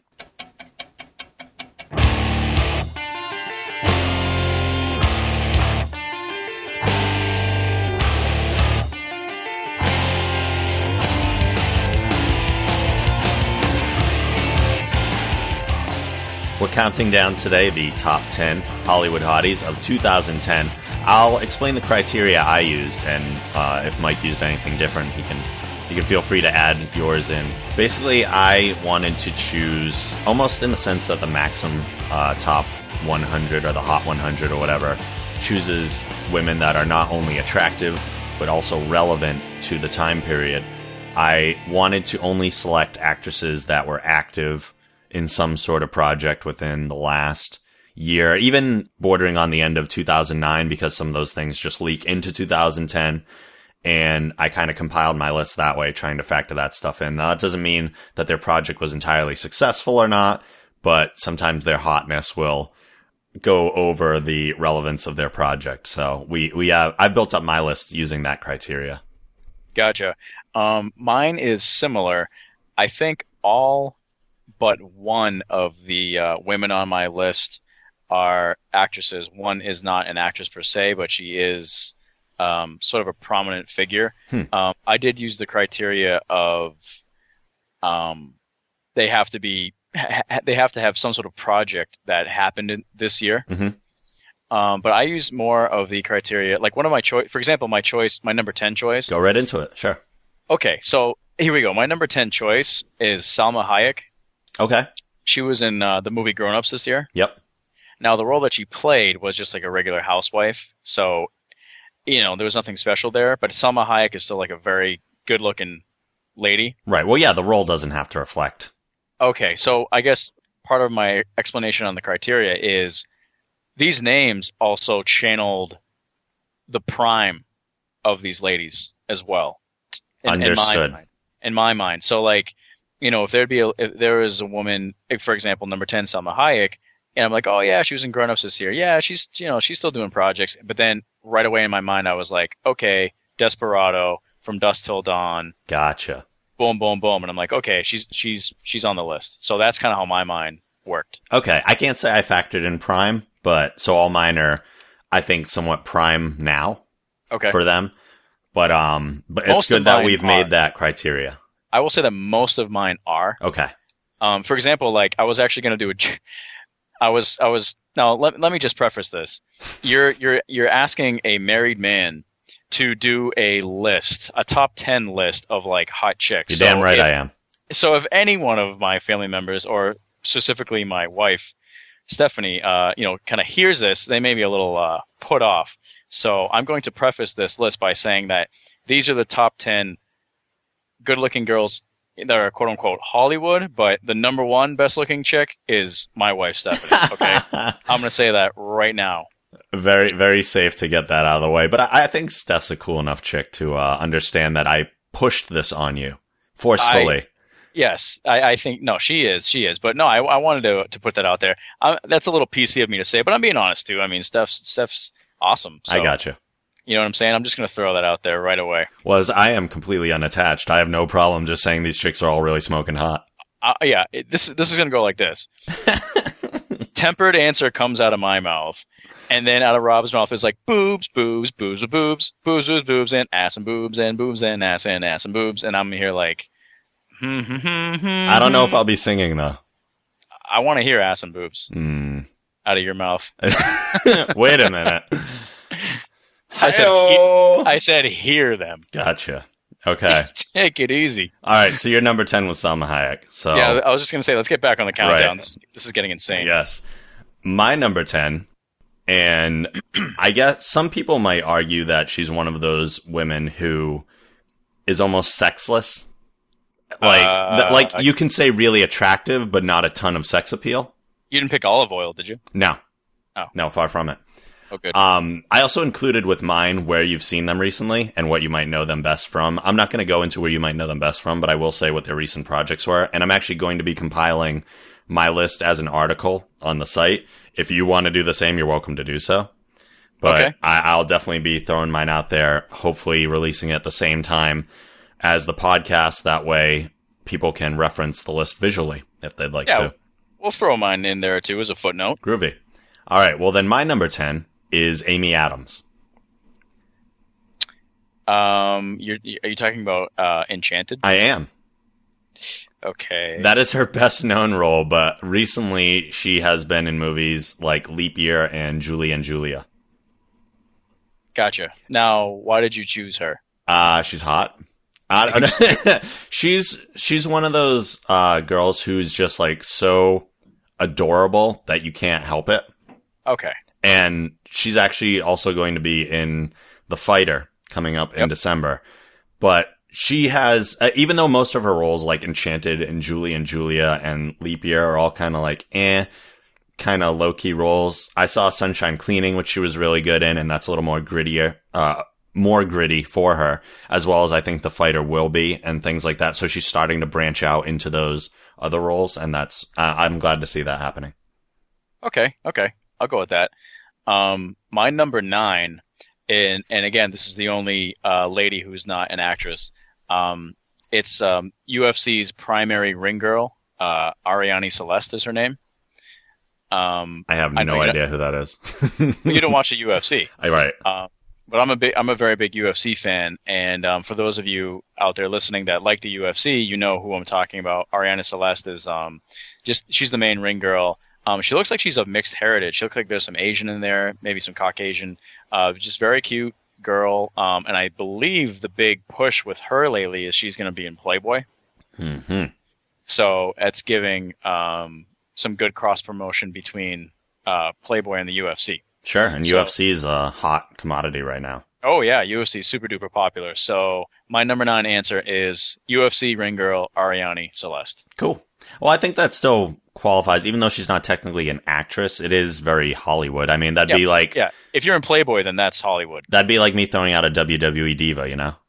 We're counting down today the top 10 Hollywood hotties of 2010. I'll explain the criteria I used, and if Mike used anything different, you can feel free to add yours in. Basically, I wanted to choose, almost in the sense that the Maxim top 100 or the Hot 100 or whatever, chooses women that are not only attractive, but also relevant to the time period. I wanted to only select actresses that were active in some sort of project within the last year, even bordering on the end of 2009, because some of those things just leak into 2010. And I kind of compiled my list that way, trying to factor that stuff in. Now, that doesn't mean that their project was entirely successful or not, but sometimes their hotness will go over the relevance of their project. So I built up my list using that criteria. Gotcha. Mine is similar. I think all but one of the women on my list are actresses. One is not an actress per se, but she is sort of a prominent figure. I did use the criteria of they have to have some sort of project that happened this year. But I use more of the criteria, like one of my choice. For example, my number 10 choice. Go right into it. Sure. Okay, so here we go. My number 10 choice is Salma Hayek. Okay. She was in the movie Grown Ups this year. Yep. Now, the role that she played was just like a regular housewife. So, there was nothing special there. But Salma Hayek is still like a very good-looking lady. Right. Well, yeah, the role doesn't have to reflect. Okay, so I guess part of my explanation on the criteria is these names also channeled the prime of these ladies as well. Understood. In my mind. So, like, if there was a woman, for example, number 10, Salma Hayek, and I'm like, oh yeah, she was in Grown Ups this year. Yeah, she's still doing projects. But then right away in my mind, I was like, okay, Desperado, From Dusk Till Dawn. Gotcha. Boom, boom, boom. And I'm like, okay, she's on the list. So that's kind of how my mind worked. Okay. I can't say I factored in prime, but so all mine are, I think, somewhat prime now. Okay. For them. But it's good that we've made that criteria. I will say that most of mine are. Okay. For example, like I was actually going to do now let me just preface this. You're asking a married man to do a top 10 list of like hot chicks. You're damn right I am. So if any one of my family members, or specifically my wife, Stephanie, kind of hears this, they may be a little put off. So I'm going to preface this list by saying that these are the top 10 good-looking girls that are quote-unquote Hollywood, but the number one best-looking chick is my wife, Stephanie. Okay? I'm going to say that right now. Very, very safe to get that out of the way. But I think Steph's a cool enough chick to understand that I pushed this on you forcefully. Yes, I think, no, she is. But no, I wanted to put that out there. That's a little PC of me to say, but I'm being honest too. I mean, Steph's awesome. So, I got you. You know what I'm saying? I'm just going to throw that out there right away. Well, as I am completely unattached, I have no problem just saying these chicks are all really smoking hot. Yeah, this is going to go like this. Tempered answer comes out of my mouth, and then out of Rob's mouth is like boobs, boobs, boobs, boobs, boobs, boobs, boobs, and ass and boobs, and boobs, and ass and boobs, and I'm here like, I don't know if I'll be singing, though. I want to hear ass and boobs out of your mouth. Wait a minute. I said hear them. Gotcha. Okay. Take it easy. All right, so your number 10 was Salma Hayek. So yeah, I was just going to say, let's get back on the countdown. Right. This is getting insane. Yes. My number 10, and I guess some people might argue that she's one of those women who is almost sexless. Like you can say really attractive, but not a ton of sex appeal. You didn't pick olive oil, did you? No. Oh. No, far from it. Oh, good. I also included with mine where you've seen them recently and what you might know them best from. I'm not going to go into where you might know them best from, but I will say what their recent projects were. And I'm actually going to be compiling my list as an article on the site. If you want to do the same, you're welcome to do so. But okay. I'll definitely be throwing mine out there, hopefully releasing it at the same time as the podcast. That way people can reference the list visually if they'd like to. We'll throw mine in there too as a footnote. Groovy. All right. Well, then my number 10 is Amy Adams. Are you talking about Enchanted? I am. Okay. That is her best known role, but recently she has been in movies like Leap Year and Julie and Julia. Gotcha. Now, why did you choose her? She's hot. She's one of those girls who's just like so adorable that you can't help it. Okay. And she's actually also going to be in The Fighter coming up in December. But she has, even though most of her roles like Enchanted and Julie and Julia and Leap Year are all kind of like, kind of low-key roles. I saw Sunshine Cleaning, which she was really good in, and that's a little more grittier, more gritty for her, as well as I think The Fighter will be, and things like that. So she's starting to branch out into those other roles, and that's I'm glad to see that happening. Okay, I'll go with that. My number 9, and again, this is the only lady who's not an actress. It's UFC's primary ring girl, Ariane Celeste is her name. I have no idea who that is. You don't watch the UFC, right? But I'm a very big UFC fan, and for those of you out there listening that like the UFC, you know who I'm talking about. Ariane Celeste is she's the main ring girl. She looks like she's of mixed heritage. She looks like there's some Asian in there, maybe some Caucasian. Just very cute girl. And I believe the big push with her lately is she's going to be in Playboy. Mm-hmm. So it's giving some good cross promotion between Playboy and the UFC. Sure, and UFC is a hot commodity right now. Oh yeah, UFC is super duper popular. So my number 9 answer is UFC ring girl Ariane Celeste. Cool. Well, I think that still qualifies, even though she's not technically an actress. It is very Hollywood. I mean, that'd be like if you're in Playboy, then that's Hollywood. That'd be like me throwing out a WWE diva. You know,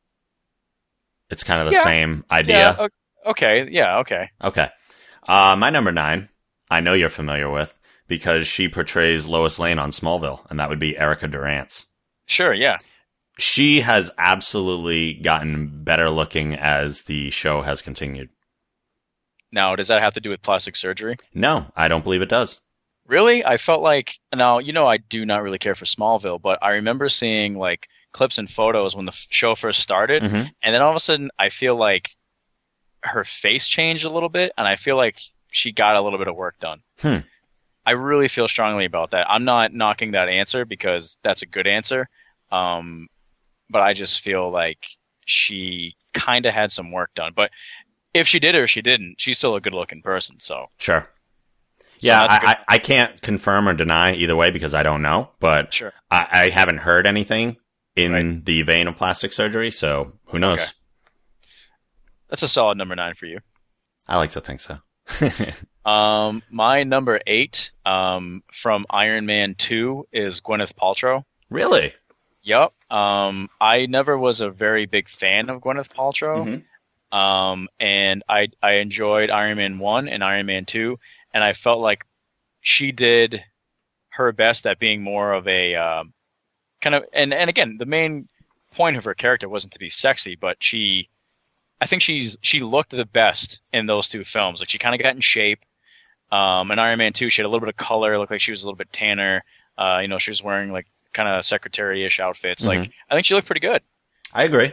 it's kind of the same idea. Yeah, okay. Yeah. Okay. Okay. My number 9, I know you're familiar with, because she portrays Lois Lane on Smallville, and that would be Erica Durance. Sure, yeah. She has absolutely gotten better looking as the show has continued. Now, does that have to do with plastic surgery? No, I don't believe it does. Really? I felt like, now, I do not really care for Smallville, but I remember seeing like clips and photos when the show first started, and then all of a sudden I feel like her face changed a little bit, and I feel like she got a little bit of work done. I really feel strongly about that. I'm not knocking that answer because that's a good answer. But I just feel like she kind of had some work done. But if she did or she didn't, she's still a good looking person. So sure. Yeah, I can't confirm or deny either way because I don't know. But sure. I haven't heard anything in the vein of plastic surgery. So who knows? Okay. That's a solid number 9 for you. I like to think so. My number 8 from Iron Man 2 is Gwyneth Paltrow. Really? Yep. I never was a very big fan of Gwyneth Paltrow. And I enjoyed Iron Man 1 and Iron Man 2, and I felt like she did her best at being more of a kind of, and again, the main point of her character wasn't to be sexy, but I think she looked the best in those 2 films. Like she kind of got in shape. In Iron Man 2, she had a little bit of color, looked like she was a little bit tanner. She was wearing like kind of secretary-ish outfits. Like I think she looked pretty good. I agree.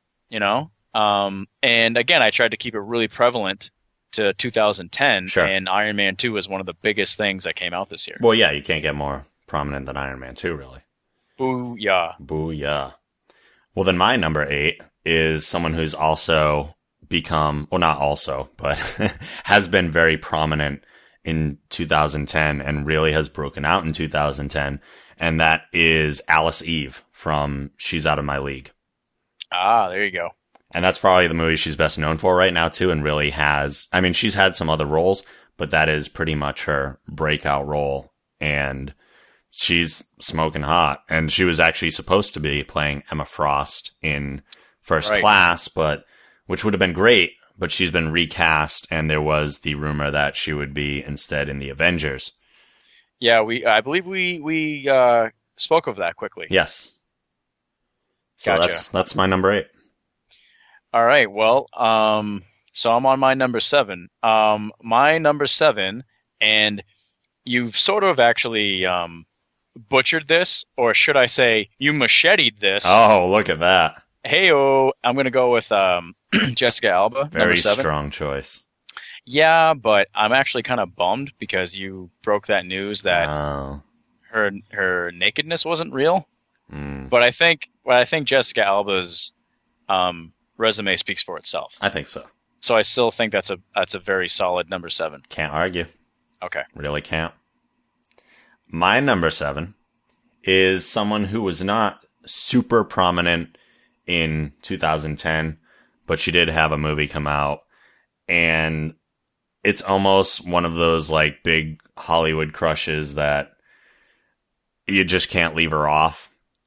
And again, I tried to keep it really prevalent to 2010, and Iron Man 2 was one of the biggest things that came out this year. Well, yeah, you can't get more prominent than Iron Man 2, really. Booyah. Booyah. Well, then my number 8 is someone who's also become, well, not also, but has been very prominent in 2010 and really has broken out in 2010, and that is Alice Eve from She's Out of My League. Ah, there you go. And that's probably the movie she's best known for right now, too, and really has, I mean, she's had some other roles, but that is pretty much her breakout role, and she's smoking hot. And she was actually supposed to be playing Emma Frost in First Class, but which would have been great, but she's been recast, and there was the rumor that she would be instead in the Avengers. Yeah, I believe we spoke of that quickly. Yes. So gotcha. that's my number 8. All right. Well, so I'm on my number 7. My number 7, and you've sort of actually butchered this, or should I say, you macheted this. Oh, look at that. Hey-oh, I'm going to go with Jessica Alba. Very strong choice. Yeah, but I'm actually kind of bummed because you broke that news that her nakedness wasn't real. But I think Jessica Alba's resume speaks for itself. I think so. So I still think that's a very solid number 7. Can't argue. Okay. Really can't. My number 7 is someone who was not super prominent in 2010, but she did have a movie come out, and it's almost one of those like big Hollywood crushes that you just can't leave her off.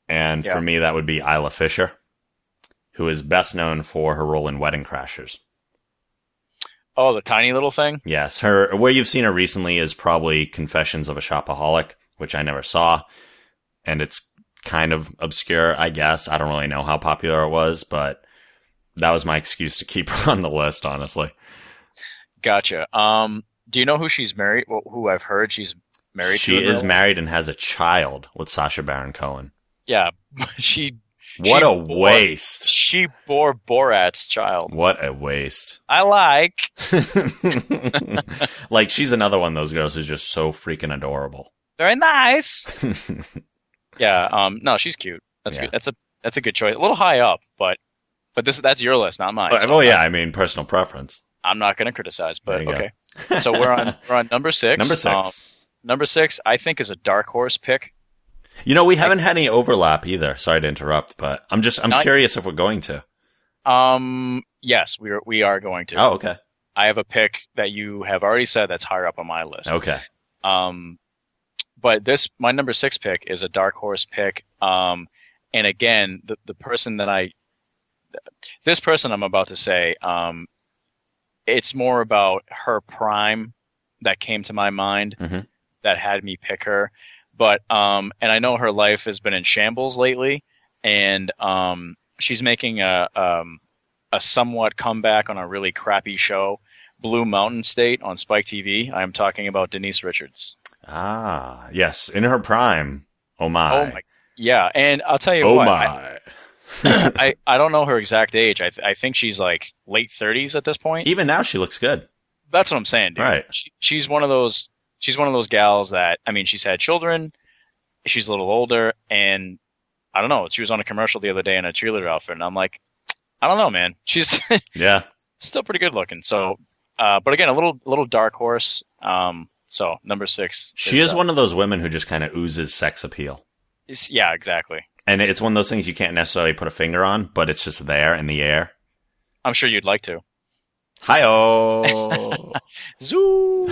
And for me, that would be Isla Fisher, who is best known for her role in Wedding Crashers. Oh, the tiny little thing? Yes. Where you've seen her recently is probably Confessions of a Shopaholic, which I never saw. And it's kind of obscure, I guess. I don't really know how popular it was, but that was my excuse to keep her on the list, honestly. Gotcha. Do you know who she's married? Well, who I've heard she's married to? She is married and has a child with Sacha Baron Cohen. Yeah. What a waste. She bore Borat's child. What a waste. I like. Like, she's another one of those girls who's just so freaking adorable. Very nice. Yeah, no, she's cute. That's good. That's a good choice. A little high up, but that's your list, not mine. Oh, yeah, I mean, personal preference. I'm not going to criticize, but okay. So we're on number 6. Number 6. Number 6, I think, is a dark horse pick. You know, we haven't had any overlap either. Sorry to interrupt, but I'm curious if we're going to. Yes, we are going to. Oh, okay. I have a pick that you have already said that's higher up on my list. Okay. But my number 6 pick is a dark horse pick. And again, the person this person I'm about to say, it's more about her prime that came to my mind that had me pick her. But and I know her life has been in shambles lately, and she's making a somewhat comeback on a really crappy show, Blue Mountain State on Spike TV. I am talking about Denise Richards. Ah, yes, in her prime. Oh my. Yeah, and I'll tell you what. I don't know her exact age. I think she's like late 30s at this point. Even now, she looks good. That's what I'm saying, dude. Right. She's one of those. She's one of those gals that, I mean, she's had children, she's a little older, and I don't know, she was on a commercial the other day in a cheerleader outfit, and I'm like, I don't know, man. She's still pretty good looking. So, but again, a little dark horse. So number 6. She is one of those women who just kind of oozes sex appeal. Yeah, exactly. And it's one of those things you can't necessarily put a finger on, but it's just there in the air. I'm sure you'd like to. Hi-oh! Zoo!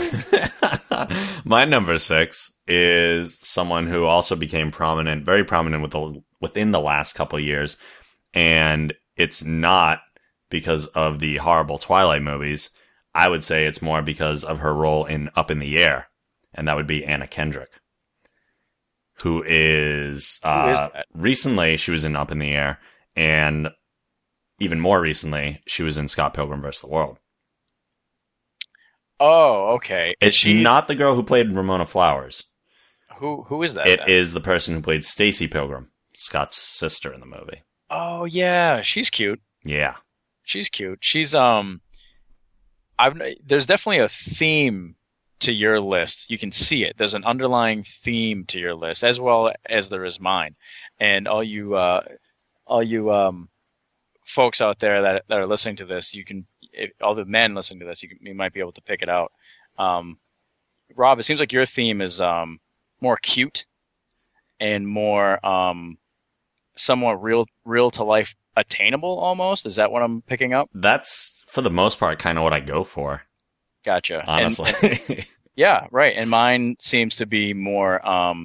My number 6 is someone who also became prominent, very prominent within the last couple of years. And it's not because of the horrible Twilight movies. I would say it's more because of her role in Up in the Air. And that would be Anna Kendrick. Who is that? Recently, she was in Up in the Air. And even more recently, she was in Scott Pilgrim vs. the World. Oh, okay. It's not the girl who played Ramona Flowers. Who is that? It is the person who played Stacy Pilgrim, Scott's sister in the movie. Oh yeah, she's cute. Yeah, she's cute. She's there's definitely a theme to your list. You can see it. There's an underlying theme to your list as well as there is mine. And all you folks out there that are listening to this, all the men listening to this, you might be able to pick it out. Rob, it seems like your theme is more cute and more somewhat real to life attainable almost. Is that what I'm picking up? That's for the most part kind of what I go for. Gotcha. Honestly. And, yeah, right. And mine seems to be more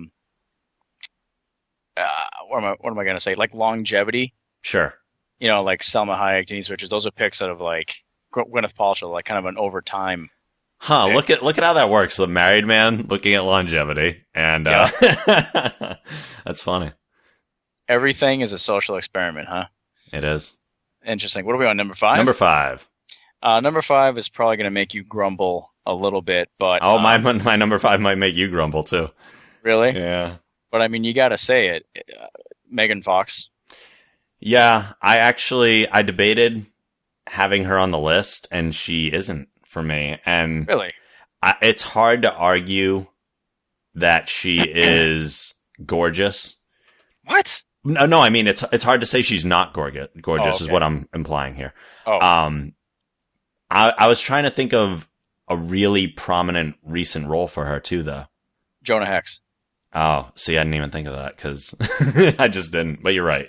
what am I going to say? Like longevity. Sure. You know, like Selma Hayek, Denise Richards. Those are picks out of like Gwyneth Paltrow, like kind of an overtime. Huh? Pick. Look at how that works. The married man looking at longevity, and that's funny. Everything is a social experiment, huh? It is. Interesting. What are we on, number 5? Number 5. Number 5 is probably going to make you grumble a little bit, but my number 5 might make you grumble too. Really? Yeah. But I mean, you got to say it. Megan Fox. Yeah, I debated having her on the list, and she isn't for me. And really, it's hard to argue that she is gorgeous. What? No, I mean it's hard to say she's not gorgeous. Okay. Is what I'm implying here. Oh. I was trying to think of a really prominent recent role for her too, though. Jonah Hex. Oh, see, I didn't even think of that because I just didn't. But you're right.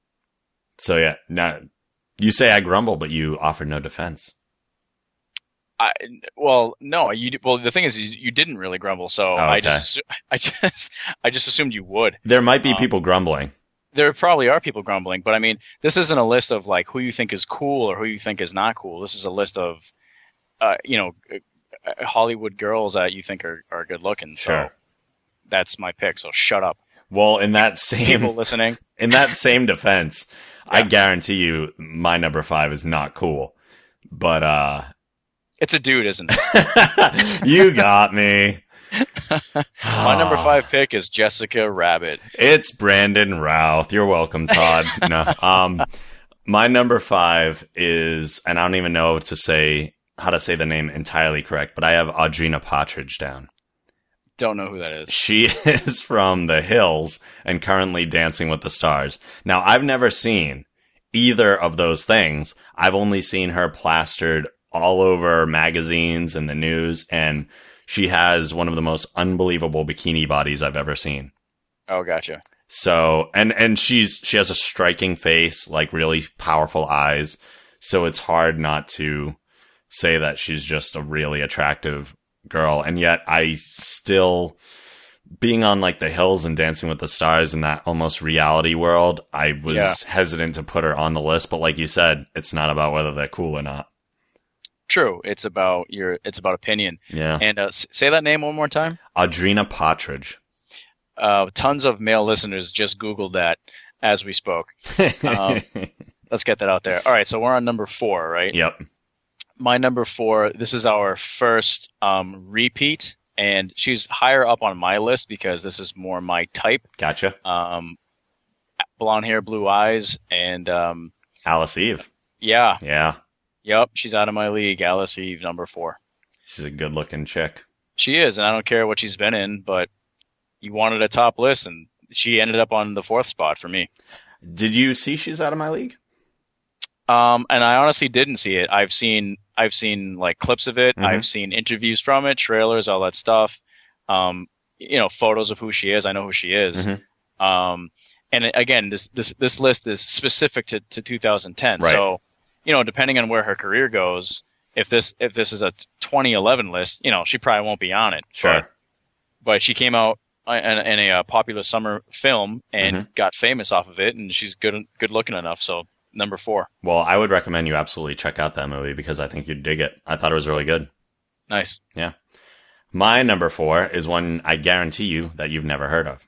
So yeah, now you say I grumble, but you offer no defense. No. The thing is, you didn't really grumble, so okay. I just assumed you would. There might be people grumbling. There probably are people grumbling, but I mean, this isn't a list of like who you think is cool or who you think is not cool. This is a list of, Hollywood girls that you think are good looking. So Sure. That's my pick. So shut up. Well, in that same people listening, in that same defense, I guarantee you, my number 5 is not cool. But it's a dude, isn't it? You got me. My number 5 pick is Jessica Rabbit. It's Brandon Routh. You're welcome, Todd. No, my number 5 is, and I don't even know how to say the name entirely correct, but I have Audrina Patridge down. Don't know who that is. She is from The Hills and currently Dancing with the Stars. Now, I've never seen either of those things. I've only seen her plastered all over magazines and the news, and she has one of the most unbelievable bikini bodies I've ever seen. Oh, gotcha. So, and she has a striking face, like really powerful eyes. So it's hard not to say that she's just a really attractive girl. And yet I still, being on like The Hills and Dancing with the Stars in that almost reality world, I was hesitant to put her on the list. But like you said, it's not about whether they're cool or not. True. It's about opinion. Yeah. And say that name one more time. Audrina Patridge. Tons of male listeners just Googled that as we spoke. Let's get that out there. All right. So we're on number 4, right? Yep. My number 4, this is our first repeat, and she's higher up on my list because this is more my type. Gotcha. Blonde hair, blue eyes, and Alice Eve. Yeah. Yeah. Yep, she's out of my league. Alice Eve, number 4. She's a good-looking chick. She is, and I don't care what she's been in, but you wanted a top list, and she ended up on the 4th spot for me. Did you see she's out of my league? And I honestly didn't see it. I've seen like clips of it. Mm-hmm. I've seen interviews from it, trailers, all that stuff. Photos of who she is. I know who she is. Mm-hmm. And again, this list is specific to 2010. Right. So, depending on where her career goes, if this is a 2011 list, she probably won't be on it. Sure. But she came out in a popular summer film and got famous off of it, and she's good looking enough. So. Number 4. Well, I would recommend you absolutely check out that movie because I think you'd dig it. I thought it was really good. Nice. Yeah. My number 4 is one I guarantee you that you've never heard of.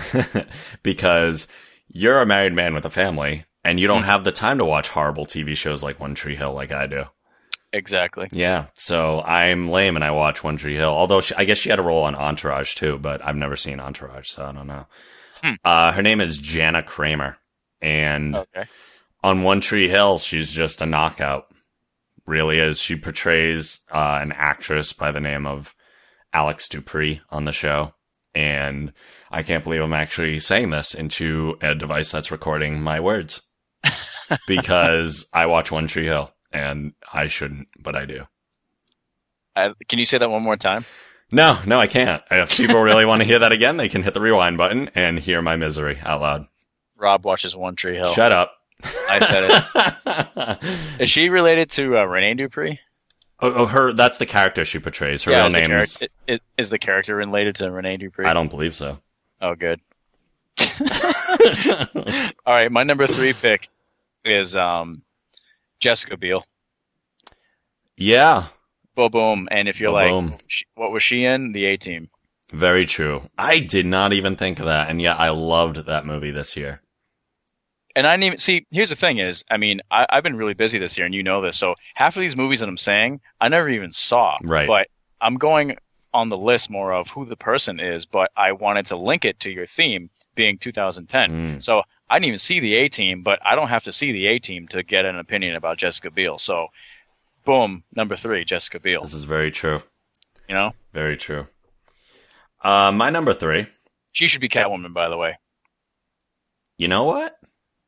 Because you're a married man with a family and you don't have the time to watch horrible TV shows like One Tree Hill like I do. Exactly. Yeah. So I'm lame and I watch One Tree Hill. Although I guess she had a role on Entourage too, but I've never seen Entourage, so I don't know. Her name is Jana Kramer. And on One Tree Hill, she's just a knockout. Really is. She portrays an actress by the name of Alex Dupree on the show. And I can't believe I'm actually saying this into a device that's recording my words. Because I watch One Tree Hill. And I shouldn't, but I do. Can you say that one more time? No, I can't. If people really want to hear that again, they can hit the rewind button and hear my misery out loud. Rob watches One Tree Hill. Shut up. I said it. Is she related to Renee Dupree? That's the character she portrays. Her real name is the character related to Renee Dupree? I don't believe so. Oh, good. All right, my number 3 pick is Jessica Biel. Yeah. Boom. And if you're what was she in? The A-Team. Very true. I did not even think of that, and yet I loved that movie this year. And I didn't even see. Here's the thing: I've been really busy this year, and you know this. So half of these movies that I'm saying, I never even saw. Right. But I'm going on the list more of who the person is. But I wanted to link it to your theme being 2010. So I didn't even see the A-Team, but I don't have to see the A-Team to get an opinion about Jessica Biel. So, boom, number 3, Jessica Biel. This is very true. Very true. My number 3. She should be Catwoman, by the way. You know what?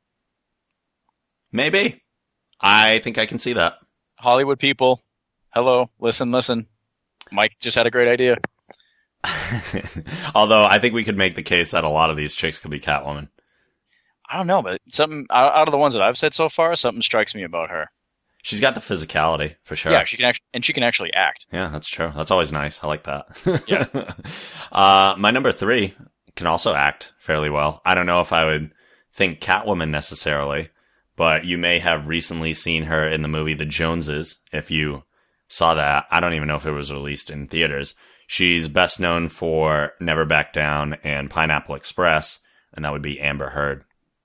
Maybe. I think I can see that. Hollywood people, hello, listen. Mike just had a great idea. Although I think we could make the case that a lot of these chicks could be Catwoman. I don't know, but something out of the ones that I've said so far, something strikes me about her. She's got the physicality for sure. Yeah, she can actually act. Yeah, that's true. That's always nice. I like that. Yeah. My number 3 can also act fairly well. I don't know if I would think Catwoman necessarily, but you may have recently seen her in the movie The Joneses. If you saw that, I don't even know if it was released in theaters. She's best known for Never Back Down and Pineapple Express, and that would be Amber Heard.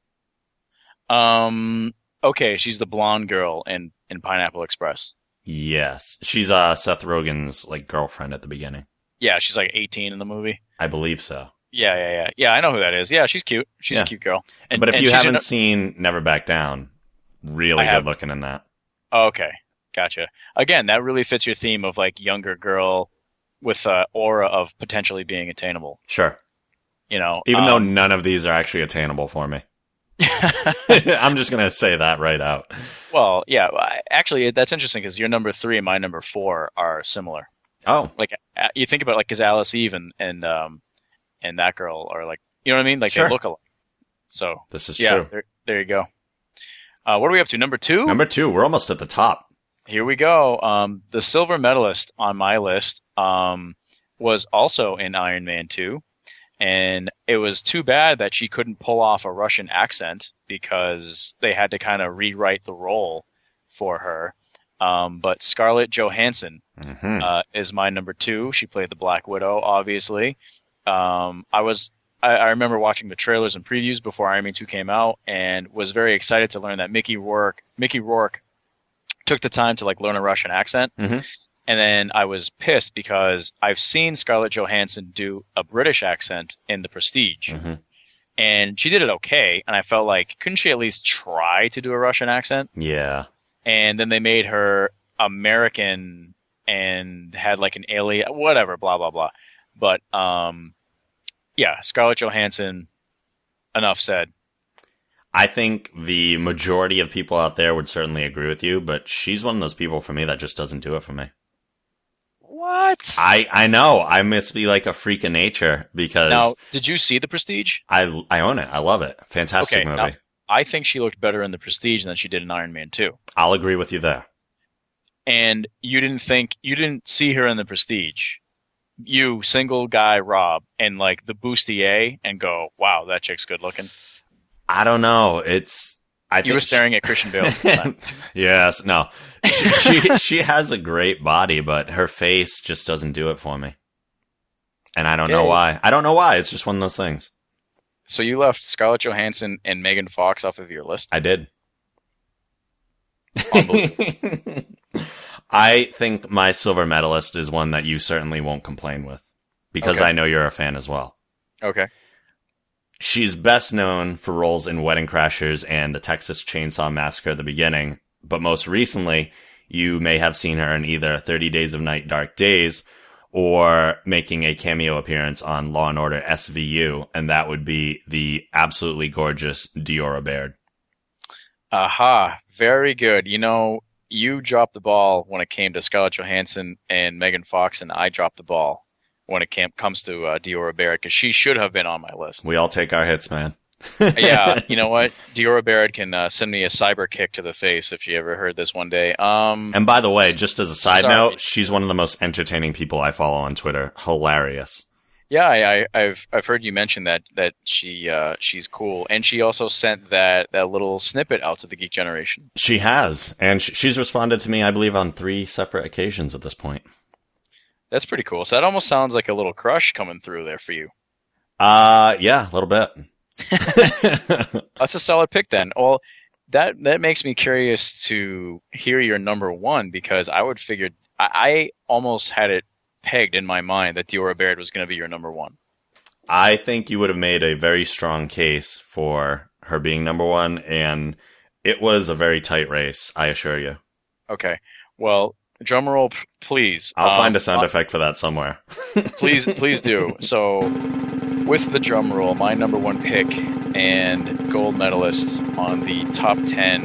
Okay, she's the blonde girl in Pineapple Express. Yes. She's Seth Rogen's like girlfriend at the beginning. Yeah, she's like 18 in the movie. I believe so. Yeah, I know who that is. Yeah, she's cute. She's a cute girl. But if you haven't seen Never Back Down, really good looking in that. Okay, gotcha. Again, that really fits your theme of like younger girl with an aura of potentially being attainable. Sure. You know, even though none of these are actually attainable for me. I'm just going to say that right out. Well, yeah, actually, that's interesting because your number 3 and my number 4 are similar. Oh. Like, you think about, like, because Alice Eve and that girl are, like, you know what I mean? Like, sure. They look alike. So, this is true. There you go. What are we up to? Number 2? Number 2. We're almost at the top. Here we go. The silver medalist on my list was also in Iron Man 2. And it was too bad that she couldn't pull off a Russian accent because they had to kind of rewrite the role for her. But Scarlett Johansson is my number 2. She played the Black Widow, obviously. I remember watching the trailers and previews before Iron Man 2 came out and was very excited to learn that Mickey Rourke took the time to like learn a Russian accent. Mm-hmm. And then I was pissed because I've seen Scarlett Johansson do a British accent in The Prestige. Mm-hmm. And she did it okay. And I felt like, couldn't she at least try to do a Russian accent? Yeah. And then they made her American and had like an alien, whatever, blah, blah, blah. But, yeah, Scarlett Johansson, enough said. I think the majority of people out there would certainly agree with you, but she's one of those people for me that just doesn't do it for me. What? I know. I must be like a freak of nature because... Now, did you see The Prestige? I own it. I love it. Fantastic movie. Now, I think she looked better in The Prestige than she did in Iron Man 2. I'll agree with you there. And you didn't see her in The Prestige. You, single guy Rob, and like the bustier and go, wow, that chick's good looking. I don't know. You were staring at Christian Bale. Yes, no. She has a great body, but her face just doesn't do it for me. And I don't know why. I don't know why. It's just one of those things. So you left Scarlett Johansson and Megan Fox off of your list? I did. Unbelievable. I think my silver medalist is one that you certainly won't complain with because I know you're a fan as well. Okay. She's best known for roles in Wedding Crashers and the Texas Chainsaw Massacre at the beginning, but most recently, you may have seen her in either 30 Days of Night, Dark Days, or making a cameo appearance on Law & Order SVU, and that would be the absolutely gorgeous Diora Baird. Aha, very good. You know, you dropped the ball when it came to Scarlett Johansson and Megan Fox, and I dropped the ball when it comes to Diora Baird, because she should have been on my list. We all take our hits, man. Yeah, you know what? Diora Baird can send me a cyber kick to the face if she ever heard this one day. And by the way, just as a side note, she's one of the most entertaining people I follow on Twitter. Hilarious. Yeah, I've heard you mention that she's cool, and she also sent that little snippet out to the Geek Generation. She has, and she's responded to me, I believe, on 3 separate occasions at this point. That's pretty cool. So that almost sounds like a little crush coming through there for you. Yeah, a little bit. That's a solid pick then. Well, that makes me curious to hear your number 1, because I would figure I almost had it pegged in my mind that Diora Baird was going to be your number 1. I think you would have made a very strong case for her being number 1, and it was a very tight race, I assure you. Okay. Well, drum roll, please. I'll find a sound effect for that somewhere. Please do. So, with the drum roll, my number 1 pick and gold medalist on the top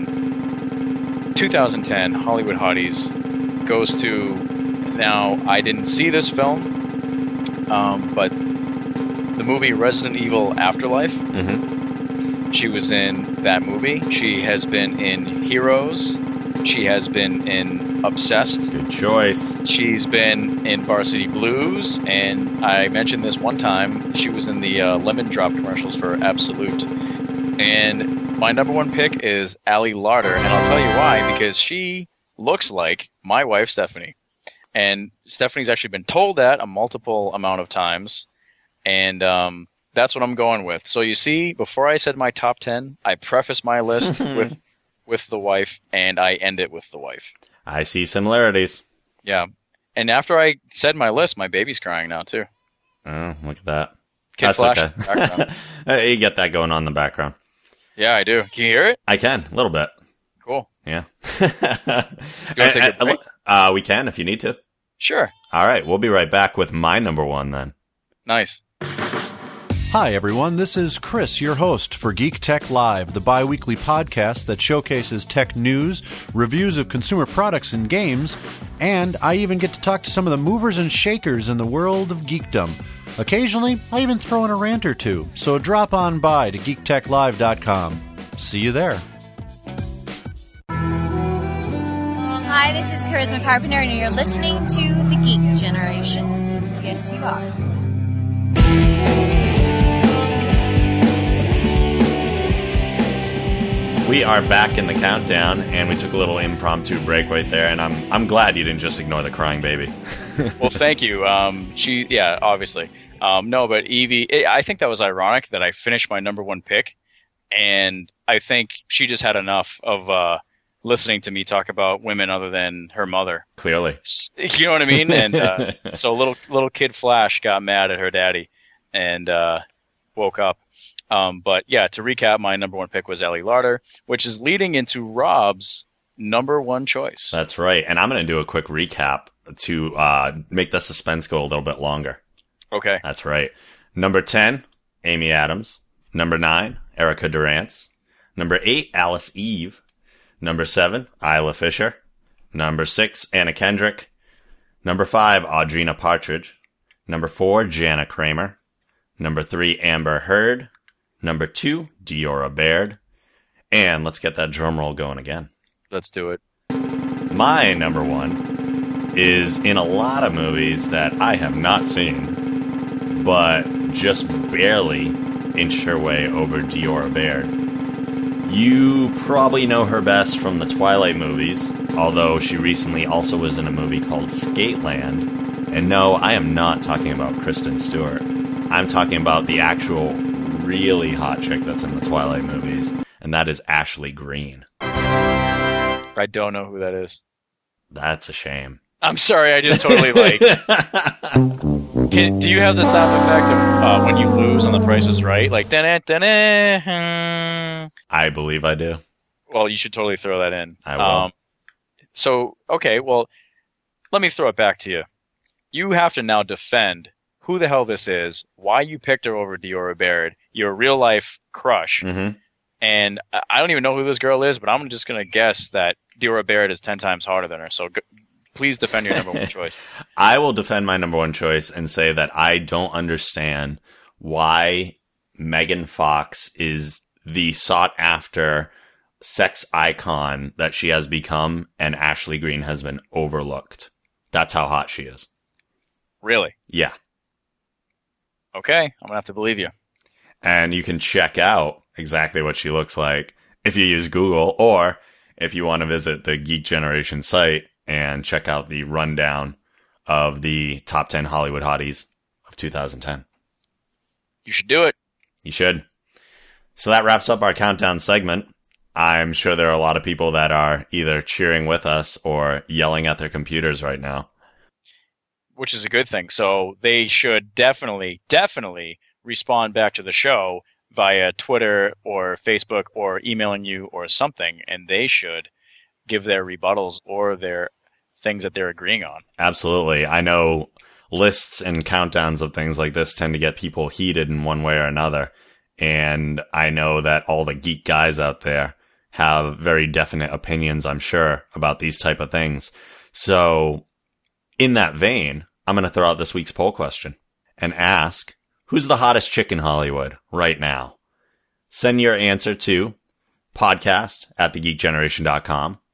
10 2010 Hollywood Hotties goes to, now, I didn't see this film, but the movie Resident Evil Afterlife. Mm-hmm. She was in that movie. She has been in Heroes. She has been in Obsessed. Good choice. She's been in Varsity Blues, and I mentioned this one time. She was in the Lemon Drop commercials for Absolute. And my number one pick is Allie Larder, and I'll tell you why, because she looks like my wife, Stephanie. And Stephanie's actually been told that a multiple amount of times, and that's what I'm going with. So you see, before I said my top 10, I preface my list with the wife, and I end it with the wife. I see similarities. Yeah. And after I said my list, my baby's crying now, too. Oh, look at that. Kid That's Flash okay. in the background. You get that going on in the background. Yeah, I do. Can you hear it? I can, a little bit. Cool. Yeah. Do you want to take a break? We can if you need to. Sure. All right, we'll be right back with my number one then. Nice. Hi, everyone. This is Chris, your host for Geek Tech Live, the bi-weekly podcast that showcases tech news, reviews of consumer products and games, and I even get to talk to some of the movers and shakers in the world of geekdom. Occasionally, I even throw in a rant or two, so drop on by to geektechlive.com. See you there. Hi, this is Charisma Carpenter, and you're listening to The Geek Generation. Yes, you are. We are back in the countdown, and we took a little impromptu break right there, and I'm glad you didn't just ignore the crying baby. Well, thank you. Obviously. No, but Evie, I think that was ironic that I finished my number one pick, and I think she just had enough of listening to me talk about women other than her mother. Clearly. You know what I mean? And so little kid Flash got mad at her daddy and woke up. But yeah, to recap, my number one pick was Allie Larder, which is leading into Rob's number one choice. That's right. And I'm going to do a quick recap to make the suspense go a little bit longer. Okay. That's right. Number 10, Amy Adams. Number 9, Erica Durance. Number 8, Alice Eve. Number 7, Isla Fisher. Number 6, Anna Kendrick. Number 5, Audrina Partridge. Number 4, Jana Kramer. Number 3, Amber Heard. Number 2, Diora Baird. And let's get that drum roll going again. Let's do it. My number one is in a lot of movies that I have not seen, but just barely inched her way over Diora Baird. You probably know her best from the Twilight movies, although she recently also was in a movie called Skateland. And no, I am not talking about Kristen Stewart. I'm talking about the actual really hot chick that's in the Twilight movies, and that is Ashley Greene. I don't know who that is. That's a shame. I'm sorry, I just totally do you have the sound effect of when you lose on The Price is Right? Like, da-da-da-da. I believe I do. Well, you should totally throw that in. I will. Okay, well, let me throw it back to you. You have to now defend who the hell this is, why you picked her over Diora Baird, your real-life crush. Mm-hmm. And I don't even know who this girl is, but I'm just going to guess that Diora Baird is 10 times harder than her. So please defend your number one choice. I will defend my number one choice and say that I don't understand why Megan Fox is the sought-after sex icon that she has become, and Ashley Greene has been overlooked. That's how hot she is. Really? Yeah. Okay, I'm going to have to believe you. And you can check out exactly what she looks like if you use Google, or if you want to visit the Geek Generation site and check out the rundown of the top 10 Hollywood hotties of 2010. You should do it. You should. So that wraps up our countdown segment. I'm sure there are a lot of people that are either cheering with us or yelling at their computers right now. Which is a good thing. So they should definitely respond back to the show via Twitter or Facebook or emailing you or something, and they should give their rebuttals or their things that they're agreeing on. Absolutely. I know lists and countdowns of things like this tend to get people heated in one way or another, and I know that all the geek guys out there have very definite opinions, I'm sure, about these type of things. So in that vein, I'm going to throw out this week's poll question and ask, who's the hottest chick in Hollywood right now? Send your answer to podcast@thegeekgeneration.com.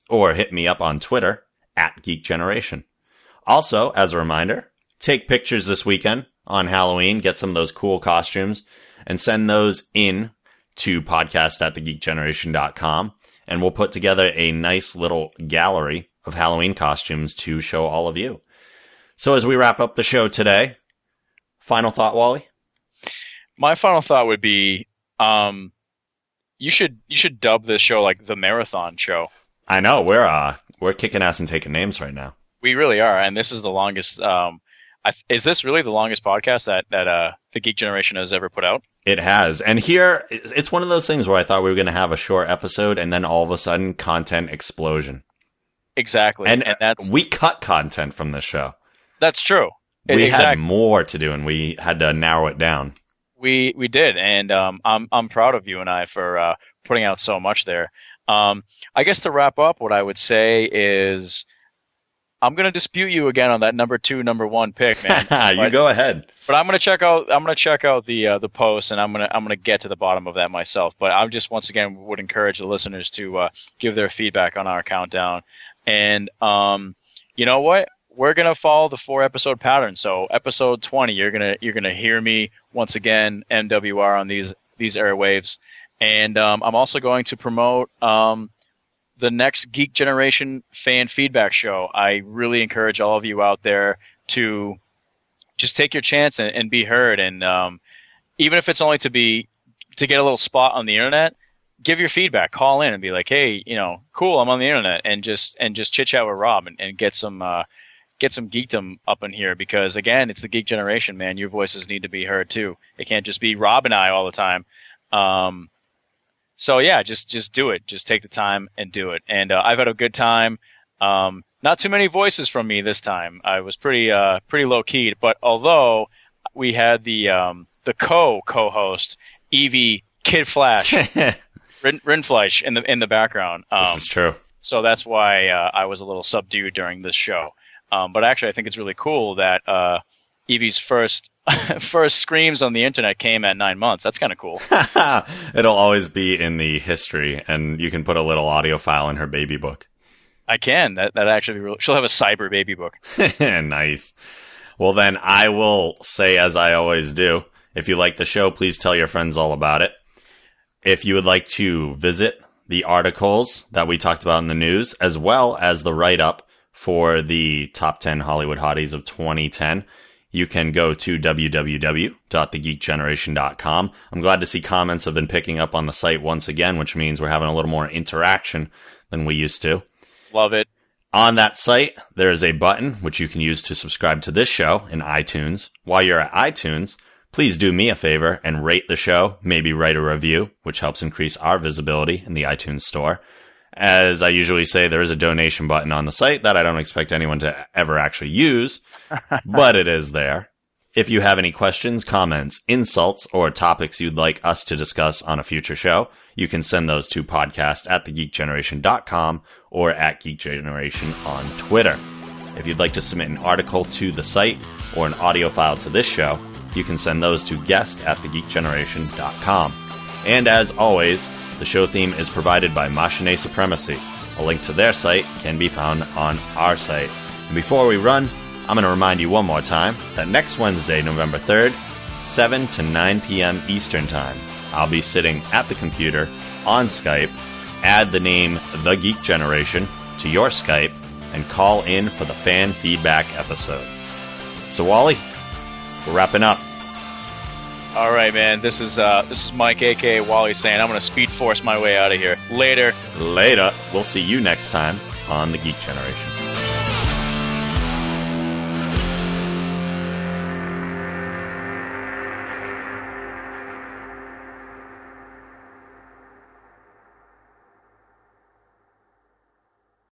or hit me up on Twitter at Geek Generation. Also, as a reminder, take pictures this weekend on Halloween, get some of those cool costumes, and send those in to podcast@thegeekgeneration.com, and we'll put together a nice little gallery of Halloween costumes to show all of you. So as we wrap up the show today, final thought, Wally? My final thought would be, you should dub this show like the Marathon Show. I know, we're kicking ass and taking names right now. We really are, and this is the longest. Is this really the longest podcast that the Geek Generation has ever put out? It has, and here it's one of those things where I thought we were going to have a short episode, and then all of a sudden, content explosion. Exactly, and we cut content from this show. That's true. We had more to do, and we had to narrow it down. We did, and I'm proud of you and I for putting out so much there. I guess to wrap up, what I would say is I'm going to dispute you again on that number 2, number 1 pick, man. You go ahead. But I'm going to check out the post, and I'm going to get to the bottom of that myself. But I just once again would encourage the listeners to give their feedback on our countdown. And you know what? We're going to follow the 4-episode pattern. So episode 20, you're going to hear me once again, MWR, on these airwaves. And I'm also going to promote the next Geek Generation fan feedback show. I really encourage all of you out there to just take your chance and be heard. And even if it's only to get a little spot on the internet, give your feedback. Call in and be like, hey, cool, I'm on the internet, and just chit chat with Rob and get some geekdom up in here, because again, it's the Geek Generation, man. Your voices need to be heard too. It can't just be Rob and I all the time. So yeah, just do it. Just take the time and do it. And I've had a good time. Not too many voices from me this time. I was pretty low keyed. But although we had the co-host Evie Kid Flash Rindfleisch in the background. This is true. So that's why I was a little subdued during this show. But actually, I think it's really cool that Evie's first screams on the internet came at 9 months. That's kind of cool. It'll always be in the history, and you can put a little audio file in her baby book. I can. That actually be real. She'll have a cyber baby book. Nice. Well, then I will say, as I always do, if you like the show, please tell your friends all about it. If you would like to visit the articles that we talked about in the news, as well as the write-up for the top 10 Hollywood hotties of 2010, you can go to www.thegeekgeneration.com. I'm glad to see comments have been picking up on the site once again, which means we're having a little more interaction than we used to. Love it. On that site, there is a button which you can use to subscribe to this show in iTunes. While you're at iTunes, please do me a favor and rate the show, maybe write a review, which helps increase our visibility in the iTunes store. As I usually say, there is a donation button on the site that I don't expect anyone to ever actually use, but it is there. If you have any questions, comments, insults, or topics you'd like us to discuss on a future show, you can send those to podcast@thegeekgeneration.com or at Geek Generation on Twitter. If you'd like to submit an article to the site or an audio file to this show, you can send those to guest@thegeekgeneration.com. And as always, the show theme is provided by Machine Supremacy. A link to their site can be found on our site. And before we run, I'm going to remind you one more time that next Wednesday, November 3rd, 7 to 9 p.m. Eastern Time, I'll be sitting at the computer on Skype. Add the name The Geek Generation to your Skype and call in for the fan feedback episode. So, Wally, we're wrapping up. All right, man. This is Mike, a.k.a. Wally, saying I'm going to speed force my way out of here. Later. Later. We'll see you next time on The Geek Generation.